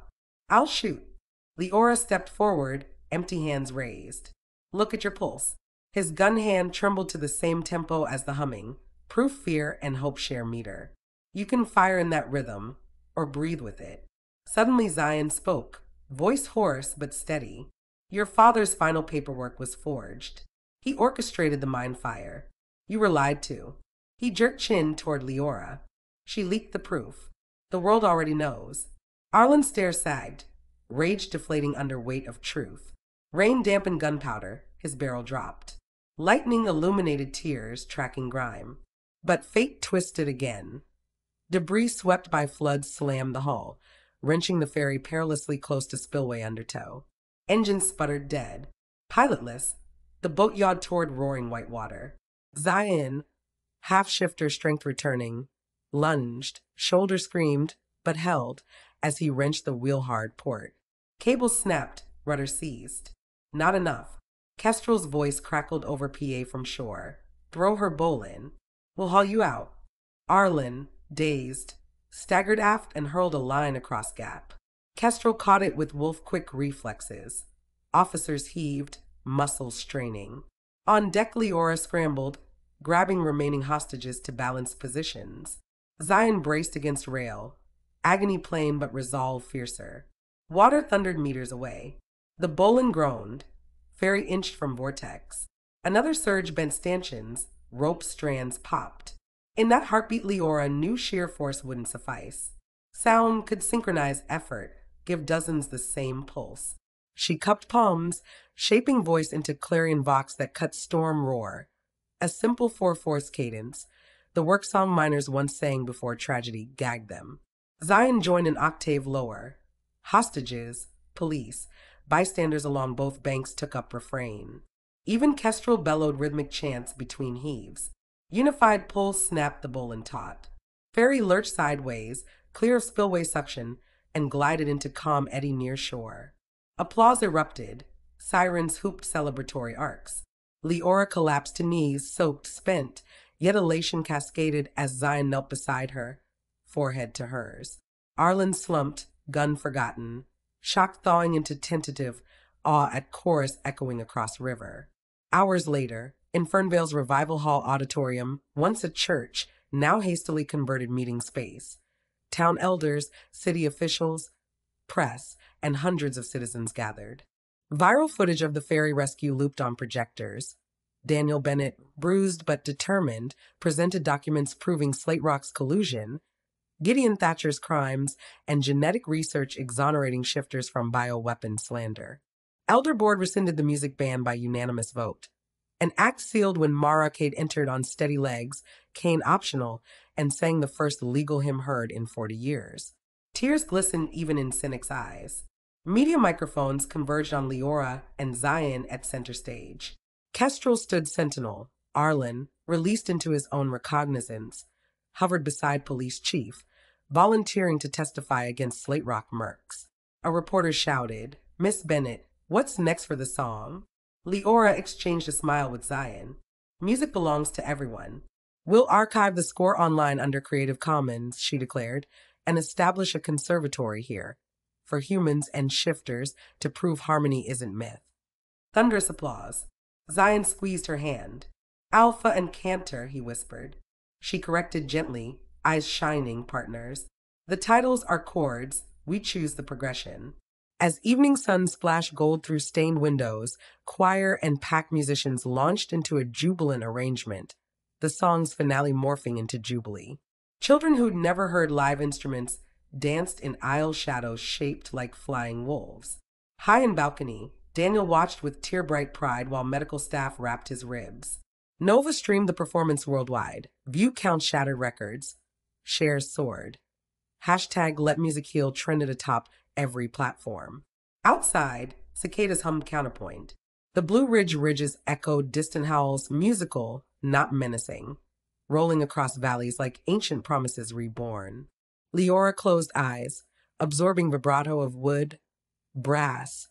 I'll shoot. Leora stepped forward, empty hands raised. Look at your pulse. His gun hand trembled to the same tempo as the humming, proof fear and hope share meter. You can fire in that rhythm, or breathe with it. Suddenly Zion spoke, voice hoarse but steady. Your father's final paperwork was forged. He orchestrated the mind fire. You were lied to. He jerked chin toward Leora. She leaked the proof. The world already knows. Arlen's stare sagged, rage deflating under weight of truth. Rain dampened gunpowder, his barrel dropped. Lightning illuminated tears tracking grime. But fate twisted again. Debris swept by floods slammed the hull, wrenching the ferry perilously close to spillway undertow. Engines sputtered dead. Pilotless, the boat yawed toward roaring white water. Zion, half-shifter strength returning, lunged, shoulder screamed, but held as he wrenched the wheel-hard port. Cables snapped, rudder seized. Not enough. Kestrel's voice crackled over PA from shore. Throw her bowl in. We'll haul you out. Arlen, dazed, staggered aft and hurled a line across gap. Kestrel caught it with wolf-quick reflexes. Officers heaved, muscles straining. On deck Leora scrambled, grabbing remaining hostages to balance positions. Zion braced against rail, agony plain but resolve fiercer. Water thundered meters away. The Bolin groaned, ferry inched from vortex. Another surge bent stanchions, rope strands popped. In that heartbeat Leora knew sheer force wouldn't suffice. Sound could synchronize effort, give dozens the same pulse. She cupped palms, shaping voice into clarion vox that cut storm roar. A simple 4/4 cadence, the work song miners once sang before tragedy gagged them. Zion joined an octave lower. Hostages, police, bystanders along both banks took up refrain. Even Kestrel bellowed rhythmic chants between heaves. Unified pulse snapped the Bolin taut. Ferry lurched sideways, clear of spillway suction, and glided into calm eddy near shore. Applause erupted. Sirens hooped celebratory arcs. Leora collapsed to knees, soaked, spent, yet elation cascaded as Zion knelt beside her, forehead to hers. Arlen slumped, gun forgotten, shock thawing into tentative awe at chorus echoing across river. Hours later, in Fernvale's Revival Hall auditorium, once a church, now hastily converted meeting space. Town elders, city officials, press, and hundreds of citizens gathered. Viral footage of the ferry rescue looped on projectors. Daniel Bennett, bruised but determined, presented documents proving Slate Rock's collusion, Gideon Thatcher's crimes, and genetic research exonerating shifters from bioweapon slander. Elder Board rescinded the music ban by unanimous vote. An act sealed when Mara Cade entered on steady legs, cane optional, and sang the first legal hymn heard in 40 years. Tears glistened even in cynics' eyes. Media microphones converged on Leora and Zion at center stage. Kestrel stood sentinel. Arlen, released into his own recognizance, hovered beside police chief, volunteering to testify against Slate Rock mercs. A reporter shouted, "Miss Bennett, what's next for the song?" Leora exchanged a smile with Zion. "Music belongs to everyone. We'll archive the score online under Creative Commons," she declared, "and establish a conservatory here for humans and shifters to prove harmony isn't myth." Thunderous applause. Zion squeezed her hand. "Alpha and Cantor," he whispered. She corrected gently, eyes shining, partners. "The titles are chords, we choose the progression." As evening sun splashed gold through stained windows, choir and pack musicians launched into a jubilant arrangement, the song's finale morphing into jubilee. Children who'd never heard live instruments danced in aisle shadows shaped like flying wolves. High in balcony, Daniel watched with tear-bright pride while medical staff wrapped his ribs. Nova streamed the performance worldwide. View count shattered records. Shares soared. Hashtag Let Music Heal trended atop every platform. Outside, cicadas hummed counterpoint. The Blue Ridge ridges echoed distant howls, musical, not menacing, rolling across valleys like ancient promises reborn. Leora closed eyes, absorbing vibrato of wood, brass,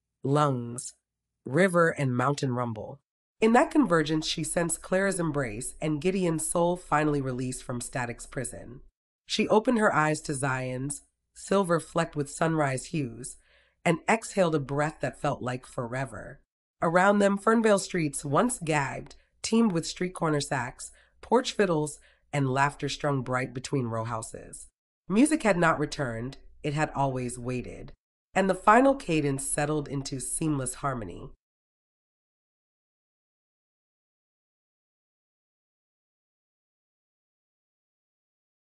lungs, river, and mountain rumble. In that convergence, she sensed Clara's embrace and Gideon's soul finally released from static's prison. She opened her eyes to Zion's, silver flecked with sunrise hues, and exhaled a breath that felt like forever. Around them, Fernvale streets, once gagged, teemed with street corner sacks, porch fiddles, and laughter strung bright between row houses. Music had not returned, it had always waited, and the final cadence settled into seamless harmony.